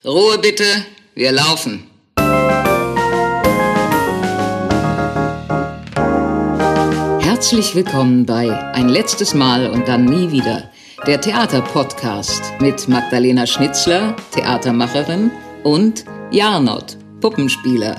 Ruhe bitte, wir laufen. Herzlich willkommen bei Ein letztes Mal und dann nie wieder, der Theaterpodcast mit Magdalena Schnitzler, Theatermacherin, und Jarnot, Puppenspieler.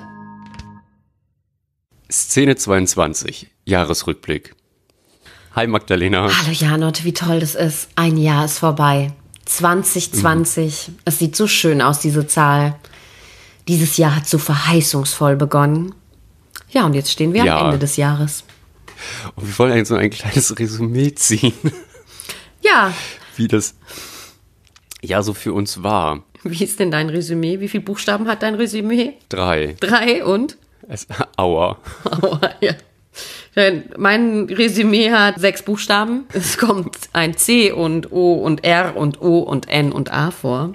Szene 22, Jahresrückblick. Hi Magdalena. Hallo Jarnot, wie toll das ist. Ein Jahr ist vorbei. 2020. Es sieht so schön aus, diese Zahl. Dieses Jahr hat so verheißungsvoll begonnen. Ja, und jetzt stehen wir am Ende des Jahres. Und wir wollen eigentlich so ein kleines Resümee ziehen. Ja. Wie das Jahr so für uns war. Wie ist denn dein Resümee? Wie viele Buchstaben hat dein Resümee? 3. 3 und? Aua. Aua, ja. Mein Resümee hat 6 Buchstaben. Es kommt ein C und O und R und O und N und A vor.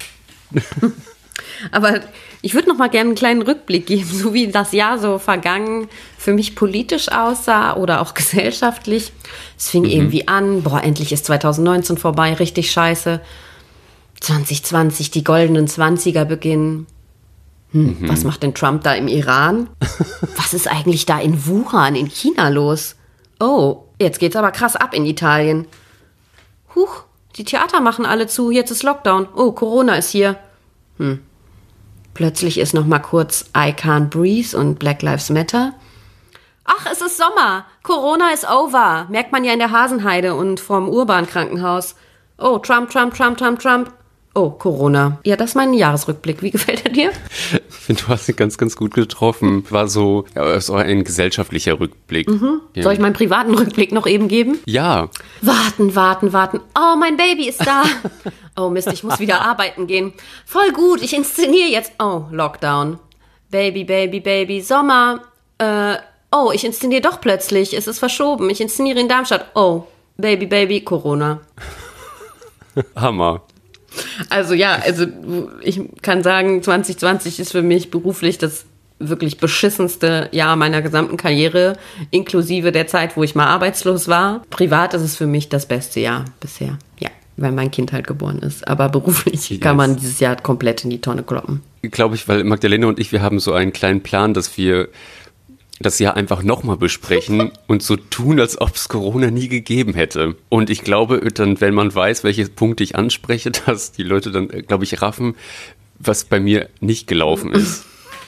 Aber ich würde noch mal gerne einen kleinen Rückblick geben, so wie das Jahr so vergangen für mich politisch aussah oder auch gesellschaftlich. Es fing irgendwie an, endlich ist 2019 vorbei, richtig scheiße. 2020, die goldenen 20er beginnen. Was macht denn Trump da im Iran? Was ist eigentlich da in Wuhan, in China los? Oh, jetzt geht's aber krass ab in Italien. Huch, die Theater machen alle zu, jetzt ist Lockdown. Oh, Corona ist hier. Plötzlich ist noch mal kurz I Can't Breathe und Black Lives Matter. Ach, es ist Sommer. Corona is over. Merkt man ja in der Hasenheide und vorm Urban-Krankenhaus. Oh, Trump. Oh, Corona. Ja, das ist mein Jahresrückblick. Wie gefällt er dir? Ich finde, du hast ihn ganz, ganz gut getroffen. War so ein gesellschaftlicher Rückblick. Ja. Soll ich meinen privaten Rückblick noch eben geben? Ja. Warten. Oh, mein Baby ist da. Oh Mist, ich muss wieder arbeiten gehen. Voll gut, ich inszeniere jetzt. Oh, Lockdown. Baby, Sommer. Oh, ich inszeniere doch plötzlich. Es ist verschoben. Ich inszeniere in Darmstadt. Oh, Baby, Corona. Hammer. Also ich kann sagen, 2020 ist für mich beruflich das wirklich beschissenste Jahr meiner gesamten Karriere, inklusive der Zeit, wo ich mal arbeitslos war. Privat ist es für mich das beste Jahr bisher, ja, weil mein Kind halt geboren ist. Aber beruflich kann man dieses Jahr komplett in die Tonne kloppen. Glaube ich, weil Magdalena und ich, wir haben so einen kleinen Plan, dass wir das Jahr einfach nochmal besprechen und so tun, als ob es Corona nie gegeben hätte. Und ich glaube, dann, wenn man weiß, welche Punkte ich anspreche, dass die Leute dann, glaube ich, raffen, was bei mir nicht gelaufen ist.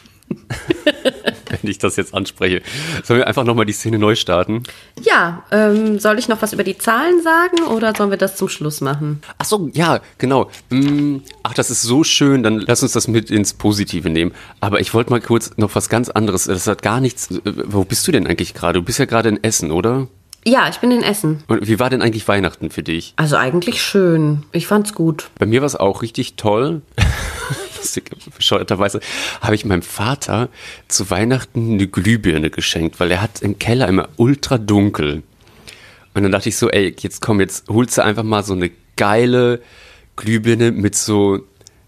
Wenn ich das jetzt anspreche. Sollen wir einfach nochmal die Szene neu starten? Ja, soll ich noch was über die Zahlen sagen oder sollen wir das zum Schluss machen? Ach so, ja, genau. Ach, das ist so schön, dann lass uns das mit ins Positive nehmen. Aber ich wollte mal kurz noch was ganz anderes. Das hat gar nichts. Wo bist du denn eigentlich gerade? Du bist ja gerade in Essen, oder? Ja, ich bin in Essen. Und wie war denn eigentlich Weihnachten für dich? Also eigentlich schön. Ich fand's gut. Bei mir war es auch richtig toll. Bescheuerterweise habe ich meinem Vater zu Weihnachten eine Glühbirne geschenkt, weil er hat im Keller immer ultra dunkel. Und dann dachte ich so, ey, jetzt holst du einfach mal so eine geile Glühbirne mit so,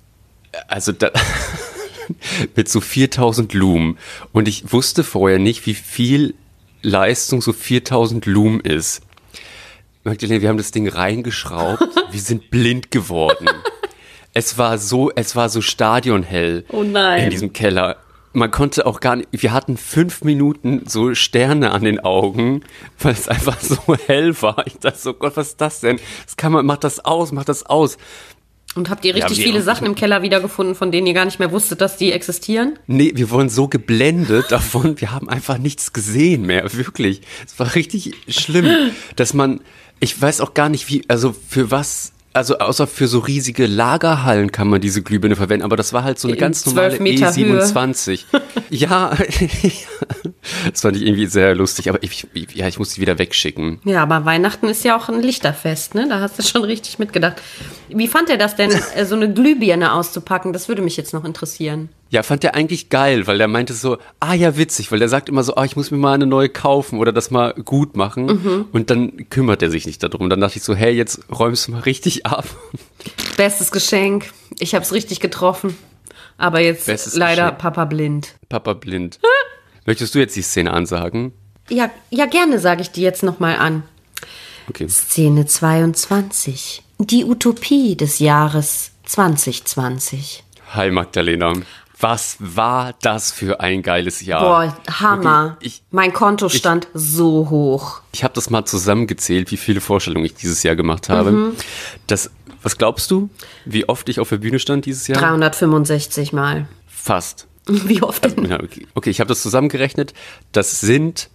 mit so 4000 Lumen. Und ich wusste vorher nicht, wie viel Leistung so 4000 Lumen ist. Magdalena, wir haben das Ding reingeschraubt, wir sind blind geworden. Es war so stadionhell in diesem Keller. Man konnte auch gar nicht, wir hatten 5 Minuten so Sterne an den Augen, weil es einfach so hell war. Ich dachte so, Gott, was ist das denn? Mach das aus. Und habt ihr richtig viele Sachen im Keller wiedergefunden, von denen ihr gar nicht mehr wusstet, dass die existieren? Nee, wir wurden so geblendet davon, wir haben einfach nichts gesehen mehr, wirklich. Es war richtig schlimm, ich weiß auch gar nicht, außer für so riesige Lagerhallen kann man diese Glühbirne verwenden, aber das war halt so eine ganz normale E27. Ja, das fand ich irgendwie sehr lustig, aber ich muss die wieder wegschicken. Ja, aber Weihnachten ist ja auch ein Lichterfest, ne? Da hast du schon richtig mitgedacht. Wie fand er das denn, so eine Glühbirne auszupacken? Das würde mich jetzt noch interessieren. Ja, fand der eigentlich geil, weil der meinte so, ja, witzig, weil der sagt immer so, ich muss mir mal eine neue kaufen oder das mal gut machen und dann kümmert er sich nicht darum. Dann dachte ich so, hey, jetzt räumst du mal richtig ab. Bestes Geschenk, ich hab's richtig getroffen, aber jetzt Bestes leider Geschenk. Papa blind. Papa blind. Möchtest du jetzt die Szene ansagen? Ja, gerne sage ich die jetzt nochmal an. Okay. Szene 22, die Utopie des Jahres 2020. Hi Magdalena. Was war das für ein geiles Jahr? Boah, Hammer. Wirklich, mein Konto stand so hoch. Ich habe das mal zusammengezählt, wie viele Vorstellungen ich dieses Jahr gemacht habe. Was glaubst du, wie oft ich auf der Bühne stand dieses Jahr? 365 Mal. Fast. Wie oft denn? Ja, okay, ich habe das zusammengerechnet. Das sind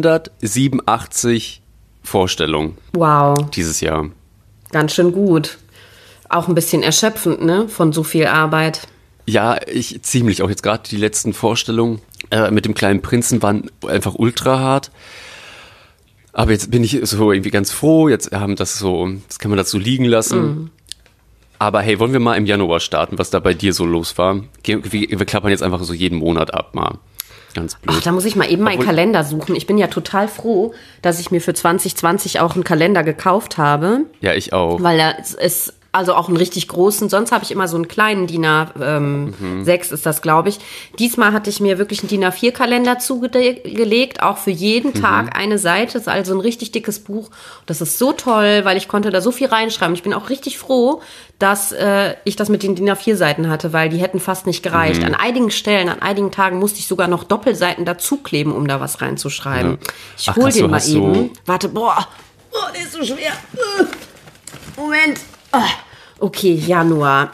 187 Vorstellungen Wow, dieses Jahr. ganz schön gut. Auch ein bisschen erschöpfend, ne? Von so viel Arbeit. Ja, ziemlich. Auch jetzt gerade die letzten Vorstellungen mit dem kleinen Prinzen waren einfach ultra hart. Aber jetzt bin ich so irgendwie ganz froh. Jetzt haben das kann man das so liegen lassen. Aber hey, wollen wir mal im Januar starten, was da bei dir so los war? Wir klappern jetzt einfach so jeden Monat ab mal. Ganz blöd. Ach, da muss ich mal eben meinen Kalender suchen. Ich bin ja total froh, dass ich mir für 2020 auch einen Kalender gekauft habe. Ja, ich auch. Weil da ist also auch einen richtig großen. Sonst habe ich immer so einen kleinen DIN A6 ist das, glaube ich. Diesmal hatte ich mir wirklich einen DIN A4-Kalender zugelegt, auch für jeden Tag eine Seite. Das ist also ein richtig dickes Buch. Das ist so toll, weil ich konnte da so viel reinschreiben. Ich bin auch richtig froh, dass ich das mit den DIN A4-Seiten hatte, weil die hätten fast nicht gereicht. An einigen Stellen, an einigen Tagen musste ich sogar noch Doppelseiten dazukleben, um da was reinzuschreiben. Ja. Ich hol den mal eben. So Warte, der ist so schwer. Moment. Okay, Januar.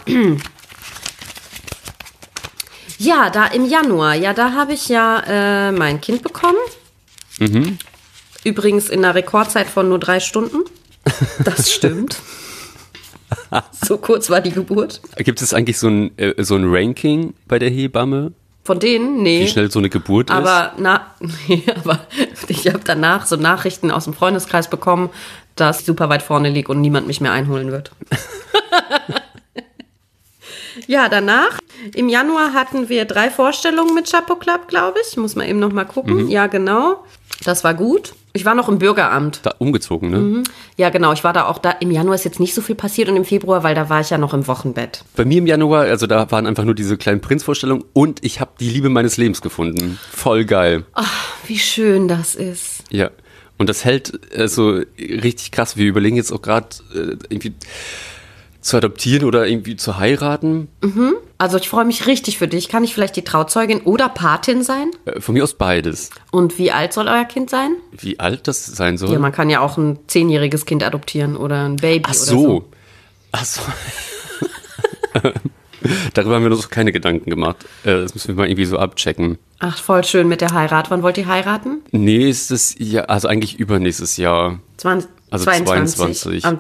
Ja, da im Januar, da habe ich ja mein Kind bekommen. Übrigens in einer Rekordzeit von nur 3 Stunden. Das stimmt. So kurz war die Geburt. Gibt es eigentlich so ein Ranking bei der Hebamme? Von denen? Nee. Wie schnell so eine Geburt ist? Aber ich habe danach so Nachrichten aus dem Freundeskreis bekommen, dass ich super weit vorne liege und niemand mich mehr einholen wird. Ja, danach, im Januar hatten wir 3 Vorstellungen mit Chapeau Club, glaube ich. Muss man eben noch mal gucken. Ja, genau. Das war gut. Ich war noch im Bürgeramt. Da umgezogen, ne? Ja, genau. Ich war da auch da. Im Januar ist jetzt nicht so viel passiert und im Februar, weil da war ich ja noch im Wochenbett. Bei mir im Januar, also da waren einfach nur diese kleinen Prinz-Vorstellungen und ich habe die Liebe meines Lebens gefunden. Voll geil. Ach, wie schön das ist. Ja. Und das hält so richtig krass. Wir überlegen jetzt auch gerade irgendwie zu adoptieren oder irgendwie zu heiraten. Also ich freue mich richtig für dich. Kann ich vielleicht die Trauzeugin oder Patin sein? Von mir aus beides. Und wie alt soll euer Kind sein? Wie alt das sein soll? Ja, man kann ja auch ein 10-jähriges Kind adoptieren oder ein Baby Ach oder so. so. Ach so. Darüber haben wir uns keine Gedanken gemacht. Das müssen wir mal irgendwie so abchecken. Ach, voll schön mit der Heirat. Wann wollt ihr heiraten? Nächstes Jahr, also eigentlich übernächstes Jahr. 22. Am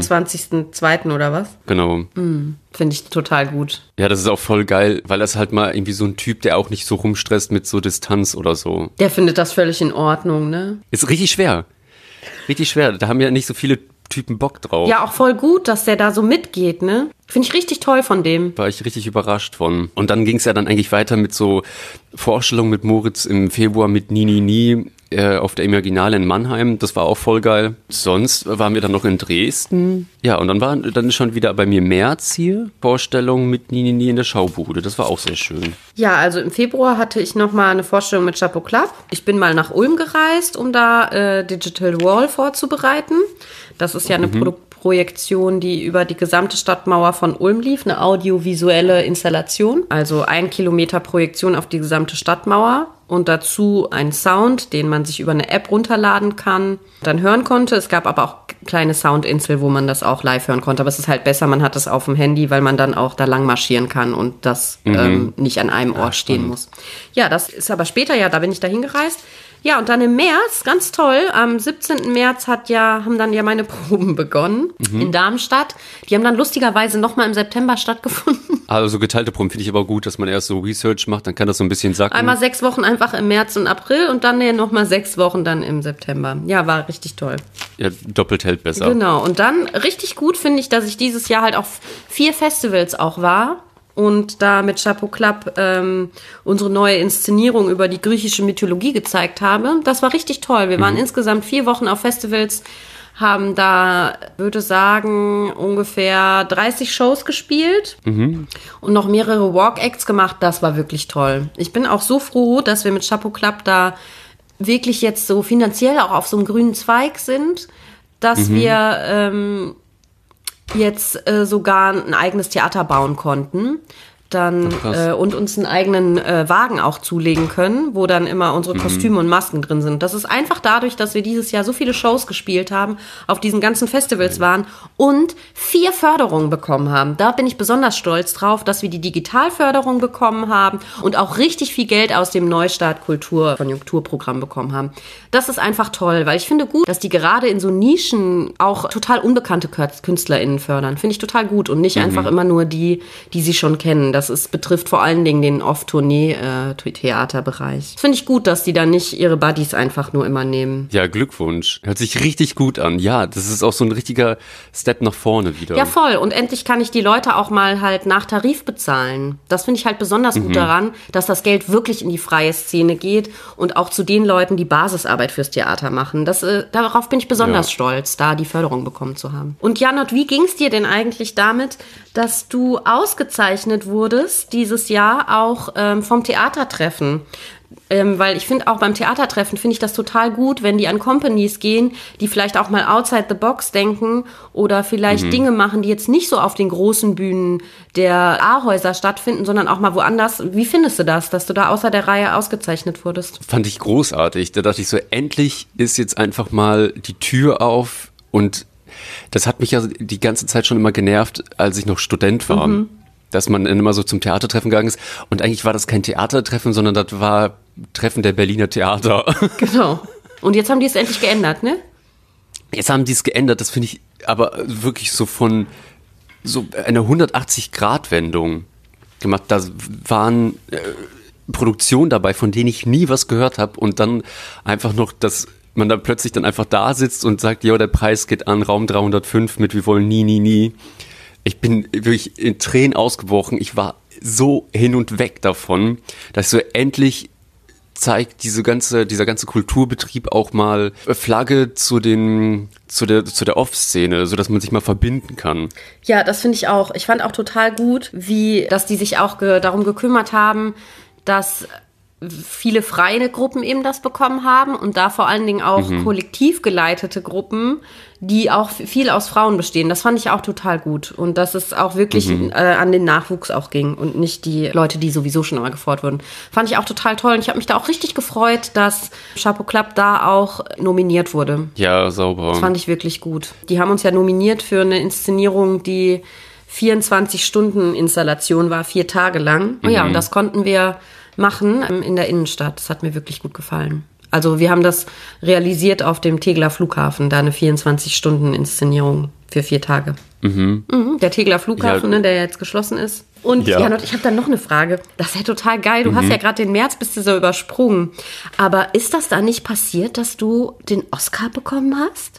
22.02. oder was? Genau. Finde ich total gut. Ja, das ist auch voll geil, weil das halt mal irgendwie so ein Typ, der auch nicht so rumstresst mit so Distanz oder so. Der findet das völlig in Ordnung, ne? Ist richtig schwer. Richtig schwer. Da haben ja nicht so viele Typen Bock drauf. Ja, auch voll gut, dass der da so mitgeht, ne? Finde ich richtig toll von dem. War ich richtig überrascht von. Und dann ging es ja dann eigentlich weiter mit so Vorstellungen mit Moritz im Februar mit Ni auf der Imaginale in Mannheim. Das war auch voll geil. Sonst waren wir dann noch in Dresden. Ja, und dann schon wieder bei mir März hier. Vorstellung mit Ni in der Schaubude. Das war auch sehr schön. Ja, also im Februar hatte ich nochmal eine Vorstellung mit Chapeau Club. Ich bin mal nach Ulm gereist, um da Digital Wall vorzubereiten. Das ist ja eine Projektion, die über die gesamte Stadtmauer von Ulm lief, eine audiovisuelle Installation. Also 1 Kilometer Projektion auf die gesamte Stadtmauer und dazu ein Sound, den man sich über eine App runterladen kann, dann hören konnte. Es gab aber auch kleine Soundinsel, wo man das auch live hören konnte. Aber es ist halt besser, man hat es auf dem Handy, weil man dann auch da lang marschieren kann und das nicht an einem Ort stehen muss. Ja, das ist aber später, da bin ich da hingereist. Ja, und dann im März, ganz toll, am 17. März haben dann meine Proben begonnen in Darmstadt. Die haben dann lustigerweise nochmal im September stattgefunden. Also so geteilte Proben finde ich aber gut, dass man erst so Research macht, dann kann das so ein bisschen sacken. Einmal 6 Wochen einfach im März und April und dann nochmal 6 Wochen dann im September. Ja, war richtig toll. Ja, doppelt hält besser. Genau, und dann richtig gut finde ich, dass ich dieses Jahr halt auf 4 Festivals auch war. Und da mit Chapeau Club unsere neue Inszenierung über die griechische Mythologie gezeigt habe. Das war richtig toll. Wir waren insgesamt 4 Wochen auf Festivals, haben da, würde sagen, ungefähr 30 Shows gespielt und noch mehrere Walk-Acts gemacht. Das war wirklich toll. Ich bin auch so froh, dass wir mit Chapeau Club da wirklich jetzt so finanziell auch auf so einem grünen Zweig sind, dass wir jetzt sogar ein eigenes Theater bauen konnten. dann und uns einen eigenen Wagen auch zulegen können, wo dann immer unsere Kostüme und Masken drin sind. Das ist einfach dadurch, dass wir dieses Jahr so viele Shows gespielt haben, auf diesen ganzen Festivals waren und 4 Förderungen bekommen haben. Da bin ich besonders stolz drauf, dass wir die Digitalförderung bekommen haben und auch richtig viel Geld aus dem Neustart Kultur-Konjunkturprogramm bekommen haben. Das ist einfach toll, weil ich finde gut, dass die gerade in so Nischen auch total unbekannte KünstlerInnen fördern. Finde ich total gut und nicht einfach immer nur die sie schon kennen. Das betrifft vor allen Dingen den Off-Tournee-Theaterbereich. Finde ich gut, dass die da nicht ihre Buddies einfach nur immer nehmen. Ja, Glückwunsch. Hört sich richtig gut an. Ja, das ist auch so ein richtiger Step nach vorne wieder. Ja, voll. Und endlich kann ich die Leute auch mal halt nach Tarif bezahlen. Das finde ich halt besonders gut daran, dass das Geld wirklich in die freie Szene geht und auch zu den Leuten, die Basisarbeit fürs Theater machen. Darauf bin ich besonders stolz, da die Förderung bekommen zu haben. Und Janot, wie ging es dir denn eigentlich damit, dass du ausgezeichnet wurdest dieses Jahr auch vom Theatertreffen? Weil ich finde auch beim Theatertreffen finde ich das total gut, wenn die an Companies gehen, die vielleicht auch mal outside the box denken oder vielleicht Dinge machen, die jetzt nicht so auf den großen Bühnen der A-Häuser stattfinden, sondern auch mal woanders. Wie findest du das, dass du da außer der Reihe ausgezeichnet wurdest? Fand ich großartig. Da dachte ich so, endlich ist jetzt einfach mal die Tür auf, und das hat mich ja die ganze Zeit schon immer genervt, als ich noch Student war. Dass man immer so zum Theatertreffen gegangen ist. Und eigentlich war das kein Theatertreffen, sondern das war Treffen der Berliner Theater. Genau. Und jetzt haben die es endlich geändert, ne? Jetzt haben die es geändert. Das finde ich aber wirklich so von so einer 180-Grad-Wendung gemacht. Da waren Produktionen dabei, von denen ich nie was gehört habe. Und dann einfach noch, dass man dann plötzlich dann einfach da sitzt und sagt, ja, der Preis geht an Raum 305 mit Wir wollen nie, nie, nie. Ich bin wirklich in Tränen ausgebrochen. Ich war so hin und weg davon, dass so endlich zeigt dieser ganze Kulturbetrieb auch mal Flagge zu der Off-Szene, sodass man sich mal verbinden kann. Ja, das finde ich auch. Ich fand auch total gut, dass die sich auch darum gekümmert haben, dass viele freie Gruppen eben das bekommen haben und da vor allen Dingen auch kollektiv geleitete Gruppen, die auch viel aus Frauen bestehen. Das fand ich auch total gut. Und dass es auch wirklich an den Nachwuchs auch ging und nicht die Leute, die sowieso schon immer gefordert wurden. Fand ich auch total toll. Und ich habe mich da auch richtig gefreut, dass Chapeau Club da auch nominiert wurde. Ja, sauber. Das fand ich wirklich gut. Die haben uns ja nominiert für eine Inszenierung, die 24-Stunden-Installation war, 4 Tage lang. Oh ja, und das konnten wir machen in der Innenstadt. Das hat mir wirklich gut gefallen. Also wir haben das realisiert auf dem Tegeler Flughafen, da eine 24-Stunden-Inszenierung für 4 Tage. Der Tegeler Flughafen, der jetzt geschlossen ist. Und Janot, ich habe da noch eine Frage. Das ist ja total geil. Du hast ja gerade den März, bist du so übersprungen. Aber ist das da nicht passiert, dass du den Oscar bekommen hast?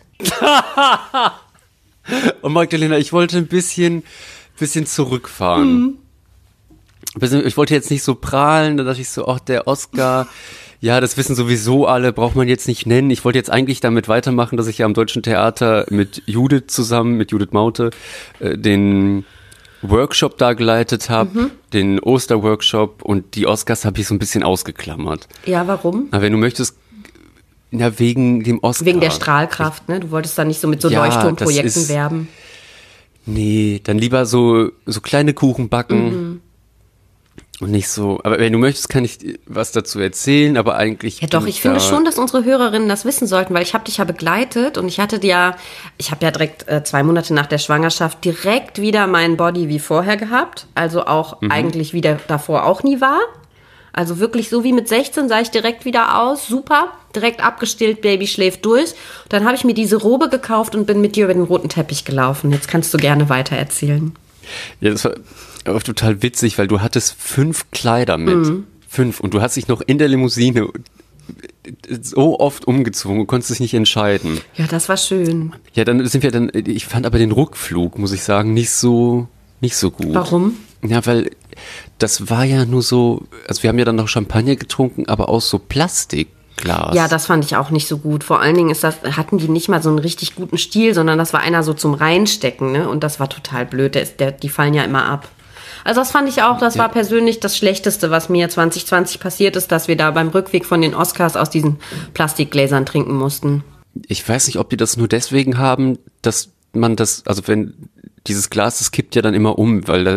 Und Magdalena, ich wollte ein bisschen zurückfahren. Ich wollte jetzt nicht so prahlen, da dachte ich so, ach, der Oscar, ja, das wissen sowieso alle, braucht man jetzt nicht nennen. Ich wollte jetzt eigentlich damit weitermachen, dass ich ja am Deutschen Theater mit Judith Maute, den Workshop da geleitet habe, den Osterworkshop, und die Oscars habe ich so ein bisschen ausgeklammert. Ja, warum? Aber wenn du möchtest, wegen dem Oscar. Wegen der Strahlkraft, ne? Du wolltest da nicht so mit so Leuchtturmprojekten werben. Nee, dann lieber so kleine Kuchen backen. Und nicht so, aber wenn du möchtest, kann ich was dazu erzählen, aber eigentlich... Ja doch, ich finde schon, dass unsere Hörerinnen das wissen sollten, weil ich habe dich ja begleitet und ich habe ja direkt 2 Monate nach der Schwangerschaft direkt wieder meinen Body wie vorher gehabt, also auch eigentlich wie der davor auch nie war. Also wirklich so wie mit 16 sah ich direkt wieder aus, super, direkt abgestillt, Baby schläft durch. Dann habe ich mir diese Robe gekauft und bin mit dir über den roten Teppich gelaufen. Jetzt kannst du gerne weiter erzählen. Ja, das war aber total witzig, weil du hattest 5 Kleider mit. 5. Und du hast dich noch in der Limousine so oft umgezogen und konntest dich nicht entscheiden. Ja, das war schön. Ja, ich fand aber den Rückflug, muss ich sagen, nicht so gut. Warum? Ja, weil das war ja nur so, also wir haben ja dann noch Champagner getrunken, aber aus so Plastikglas. Ja, das fand ich auch nicht so gut. Vor allen Dingen hatten die nicht mal so einen richtig guten Stil, sondern das war einer so zum Reinstecken, ne? Und das war total blöd. Die fallen ja immer ab. Also das fand ich auch, das war persönlich das Schlechteste, was mir 2020 passiert ist, dass wir da beim Rückweg von den Oscars aus diesen Plastikgläsern trinken mussten. Ich weiß nicht, ob die das nur deswegen haben, dass man das, also wenn dieses Glas, das kippt ja dann immer um, weil da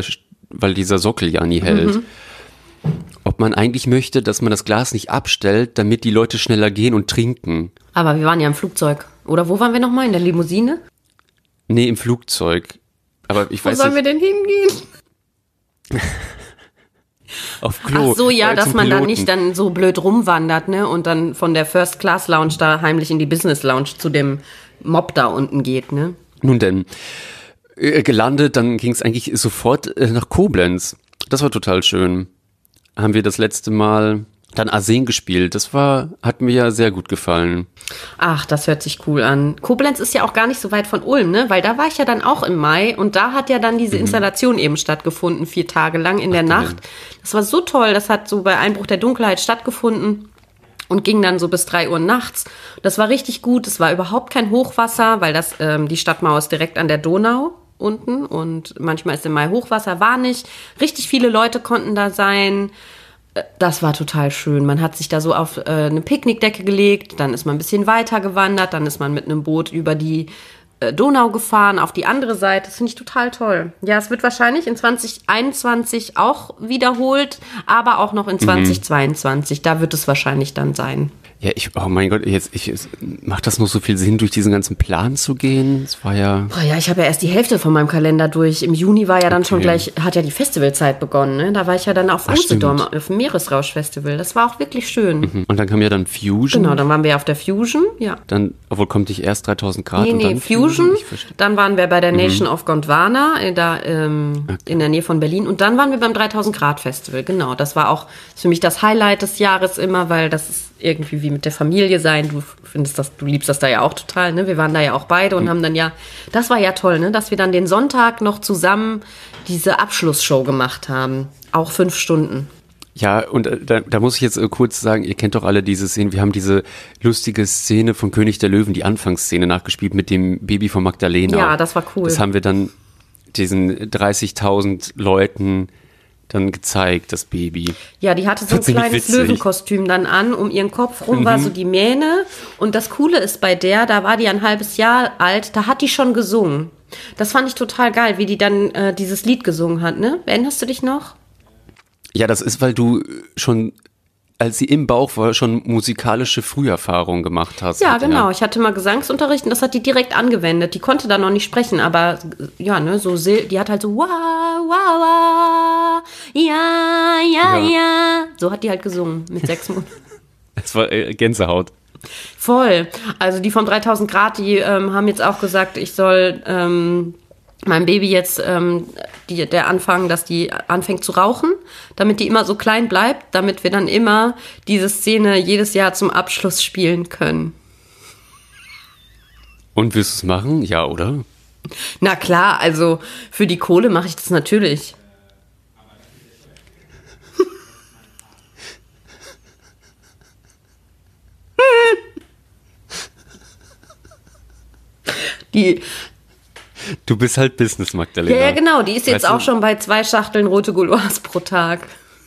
weil dieser Sockel ja nie hält. Ob man eigentlich möchte, dass man das Glas nicht abstellt, damit die Leute schneller gehen und trinken. Aber wir waren ja im Flugzeug. Oder wo waren wir nochmal? In der Limousine? Nee, im Flugzeug. Aber ich weiß Wo sollen wir nicht. denn hingehen? Auf Klo. Ach so, ja, dass zum man dann Piloten. nicht dann so blöd rumwandert, ne? Und dann von der First Class Lounge da heimlich in die Business Lounge zu dem Mob da unten geht, ne? Nun denn, gelandet, dann ging es eigentlich sofort nach Koblenz. Das war total schön. Haben wir das letzte Mal dann Arsen gespielt. Hat mir ja sehr gut gefallen. Ach, das hört sich cool an. Koblenz ist ja auch gar nicht so weit von Ulm, ne? Weil da war ich ja dann auch im Mai und da hat ja dann diese Installation eben stattgefunden, 4 Tage lang in der Nacht. Das war so toll, das hat so bei Einbruch der Dunkelheit stattgefunden und ging dann so bis 3 Uhr nachts. Das war richtig gut, es war überhaupt kein Hochwasser, weil die Stadtmauer ist direkt an der Donau unten und manchmal ist im Mai Hochwasser, war nicht. Richtig viele Leute konnten da sein. Das war total schön. Man hat sich da so auf eine Picknickdecke gelegt, dann ist man ein bisschen weiter gewandert, dann ist man mit einem Boot über die Donau gefahren, auf die andere Seite. Das finde ich total toll. Ja, es wird wahrscheinlich in 2021 auch wiederholt, aber auch noch in 2022. Da wird es wahrscheinlich dann sein. Ja, oh mein Gott, macht das noch so viel Sinn, durch diesen ganzen Plan zu gehen? Es war ja... Boah, ja, ich habe ja erst die Hälfte von meinem Kalender durch. Im Juni war ja dann schon gleich, hat ja die Festivalzeit begonnen, ne? Da war ich ja dann auf Usedom, auf dem Meeresrausch-Festival. Das war auch wirklich schön. Und dann kam ja dann Fusion. Genau, dann waren wir auf der Fusion, ja. Dann, obwohl kommt nicht erst 3000 Grad und Nee, dann Fusion. Ich verstehe. Dann waren wir bei der Nation of Gondwana, in der Nähe von Berlin. Und dann waren wir beim 3000 Grad Festival. Genau, das war auch für mich das Highlight des Jahres immer, weil das ist irgendwie wie mit der Familie sein. Du liebst das da ja auch total, ne? Wir waren da ja auch beide und haben dann das war ja toll, ne? Dass wir dann den Sonntag noch zusammen diese Abschlussshow gemacht haben. Auch 5 Stunden. Ja, und da muss ich jetzt kurz sagen, ihr kennt doch alle diese Szene, wir haben diese lustige Szene von König der Löwen, die Anfangsszene nachgespielt mit dem Baby von Magdalena. Ja, das war cool. Das haben wir dann diesen 30.000 Leuten dann gezeigt, das Baby. Ja, die hatte so ein Ziemlich kleines witzig. Löwenkostüm dann an, um ihren Kopf rum war so die Mähne. Und das Coole ist bei der, da war die ein halbes Jahr alt, da hat die schon gesungen. Das fand ich total geil, wie die dann dieses Lied gesungen hat, ne? Erinnerst du dich noch? Ja, das ist, weil du schon, als sie im Bauch war, schon musikalische Früherfahrungen gemacht hast. Ja, genau. Ich hatte mal Gesangsunterricht und das hat die direkt angewendet. Die konnte da noch nicht sprechen, aber ja, ne, die hat halt so ja. So hat die halt gesungen mit 6 Monaten. Das war Gänsehaut. Voll. Also die vom 3000 Grad, die haben jetzt auch gesagt, ich soll meinem Baby jetzt der anfangen, dass die anfängt zu rauchen, damit die immer so klein bleibt, damit wir dann immer diese Szene jedes Jahr zum Abschluss spielen können. Und wirst du es machen? Ja, oder? Na klar, also für die Kohle mache ich das natürlich. Du bist halt Business, Magdalena. Ja, genau, die ist jetzt Weißt du- auch schon bei 2 Schachteln rote Gouloirs pro Tag.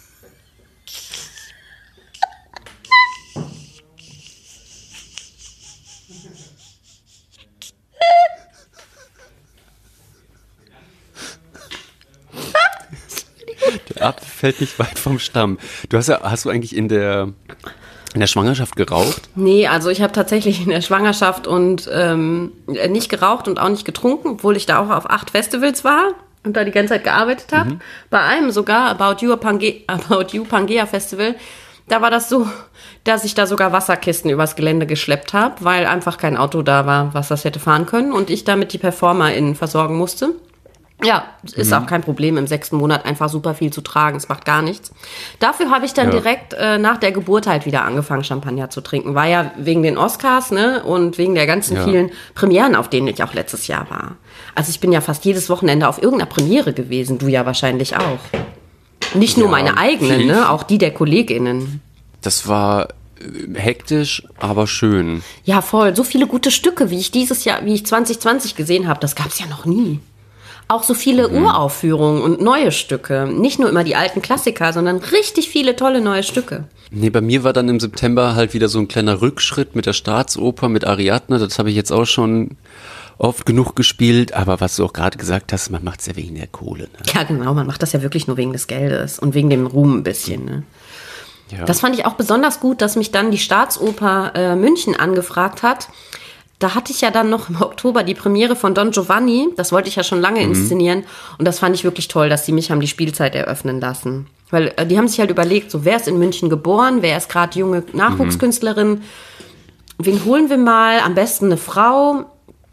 Der Apfel fällt nicht weit vom Stamm. Hast du eigentlich in der Schwangerschaft geraucht? Nee, also ich habe tatsächlich in der Schwangerschaft und nicht geraucht und auch nicht getrunken, obwohl ich da auch auf 8 Festivals war und da die ganze Zeit gearbeitet habe. Bei einem sogar, About You Pangea Festival, da war das so, dass ich da sogar Wasserkisten übers Gelände geschleppt habe, weil einfach kein Auto da war, was das hätte fahren können und ich damit die PerformerInnen versorgen musste. Ja, ist auch kein Problem, im 6. Monat einfach super viel zu tragen. Es macht gar nichts. Dafür habe ich dann direkt nach der Geburt halt wieder angefangen, Champagner zu trinken. War ja wegen den Oscars, ne? Und wegen der ganzen vielen Premieren, auf denen ich auch letztes Jahr war. Also ich bin ja fast jedes Wochenende auf irgendeiner Premiere gewesen. Du ja wahrscheinlich auch. Nicht nur meine eigenen, viel. ne? Auch die der KollegInnen. Das war hektisch, aber schön. Ja, voll. So viele gute Stücke, wie ich 2020 gesehen habe, das gab's ja noch nie. Auch so viele Uraufführungen und neue Stücke. Nicht nur immer die alten Klassiker, sondern richtig viele tolle neue Stücke. Nee, bei mir war dann im September halt wieder so ein kleiner Rückschritt mit der Staatsoper, mit Ariadne. Das habe ich jetzt auch schon oft genug gespielt, aber was du auch gerade gesagt hast, man macht es ja wegen der Kohle. Ne? Ja, genau, man macht das ja wirklich nur wegen des Geldes und wegen dem Ruhm ein bisschen. Ne? Ja. Das fand ich auch besonders gut, dass mich dann die Staatsoper München angefragt hat. Da hatte ich ja dann noch im Oktober die Premiere von Don Giovanni. Das wollte ich ja schon lange inszenieren. Und das fand ich wirklich toll, dass die mich haben die Spielzeit eröffnen lassen. Weil die haben sich halt überlegt, so wer ist in München geboren, wer ist gerade junge Nachwuchskünstlerin. Wen holen wir mal? Am besten eine Frau.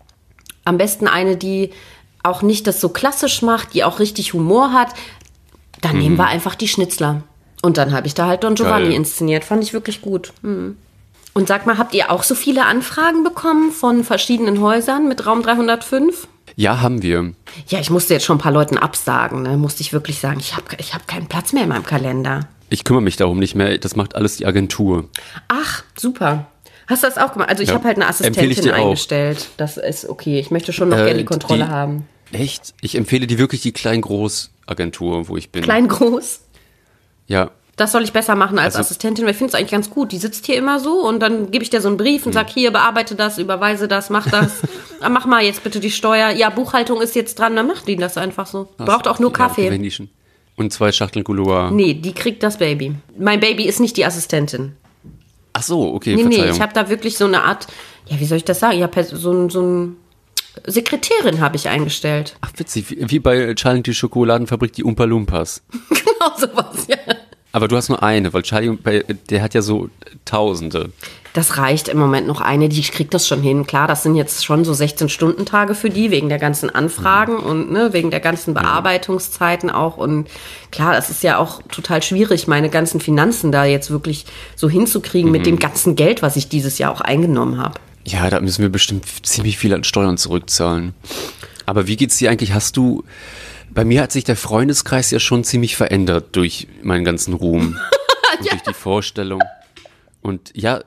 Am besten eine, die auch nicht das so klassisch macht, die auch richtig Humor hat. Dann nehmen wir einfach die Schnitzler. Und dann habe ich da halt Don Giovanni inszeniert. Fand ich wirklich gut. Und sag mal, habt ihr auch so viele Anfragen bekommen von verschiedenen Häusern mit Raum 305? Ja, haben wir. Ja, ich musste jetzt schon ein paar Leuten absagen. Ne? Musste ich wirklich sagen, ich hab keinen Platz mehr in meinem Kalender. Ich kümmere mich darum nicht mehr. Das macht alles die Agentur. Ach, super. Hast du das auch gemacht? Also ich habe halt eine Empfehle ich Assistentin dir auch. eingestellt. Das ist okay. Ich möchte schon noch gerne die Kontrolle haben. Echt? Ich empfehle dir wirklich die Klein-Groß-Agentur, wo ich bin. Klein, groß? Ja. Das soll ich besser machen als Assistentin, weil ich finde es eigentlich ganz gut. Die sitzt hier immer so und dann gebe ich dir so einen Brief und sag, hier, bearbeite das, überweise das, mach das. Mach mal jetzt bitte die Steuer. Ja, Buchhaltung ist jetzt dran, dann macht die das einfach so. Braucht auch nur Kaffee. Und 2 Schachteln Gouloir. Nee, die kriegt das Baby. Mein Baby ist nicht die Assistentin. Ach so, okay, Nee, Verzeihung. ich habe da wirklich so eine Art, ja, wie soll ich das sagen? Ja, so ein Sekretärin habe ich eingestellt. Ach, witzig, wie bei Charlie die Schokoladenfabrik, die Umpa Lumpas. Genau sowas, ja. Aber du hast nur eine, weil Charlie, der hat ja so Tausende. Das reicht im Moment noch eine, die kriegt das schon hin. Klar, das sind jetzt schon so 16-Stunden-Tage für die, wegen der ganzen Anfragen und ne, wegen der ganzen Bearbeitungszeiten auch. Und klar, das ist ja auch total schwierig, meine ganzen Finanzen da jetzt wirklich so hinzukriegen mit dem ganzen Geld, was ich dieses Jahr auch eingenommen habe. Ja, da müssen wir bestimmt ziemlich viel an Steuern zurückzahlen. Aber wie geht's dir eigentlich? Bei mir hat sich der Freundeskreis ja schon ziemlich verändert durch meinen ganzen Ruhm und durch die Vorstellung. Und ja,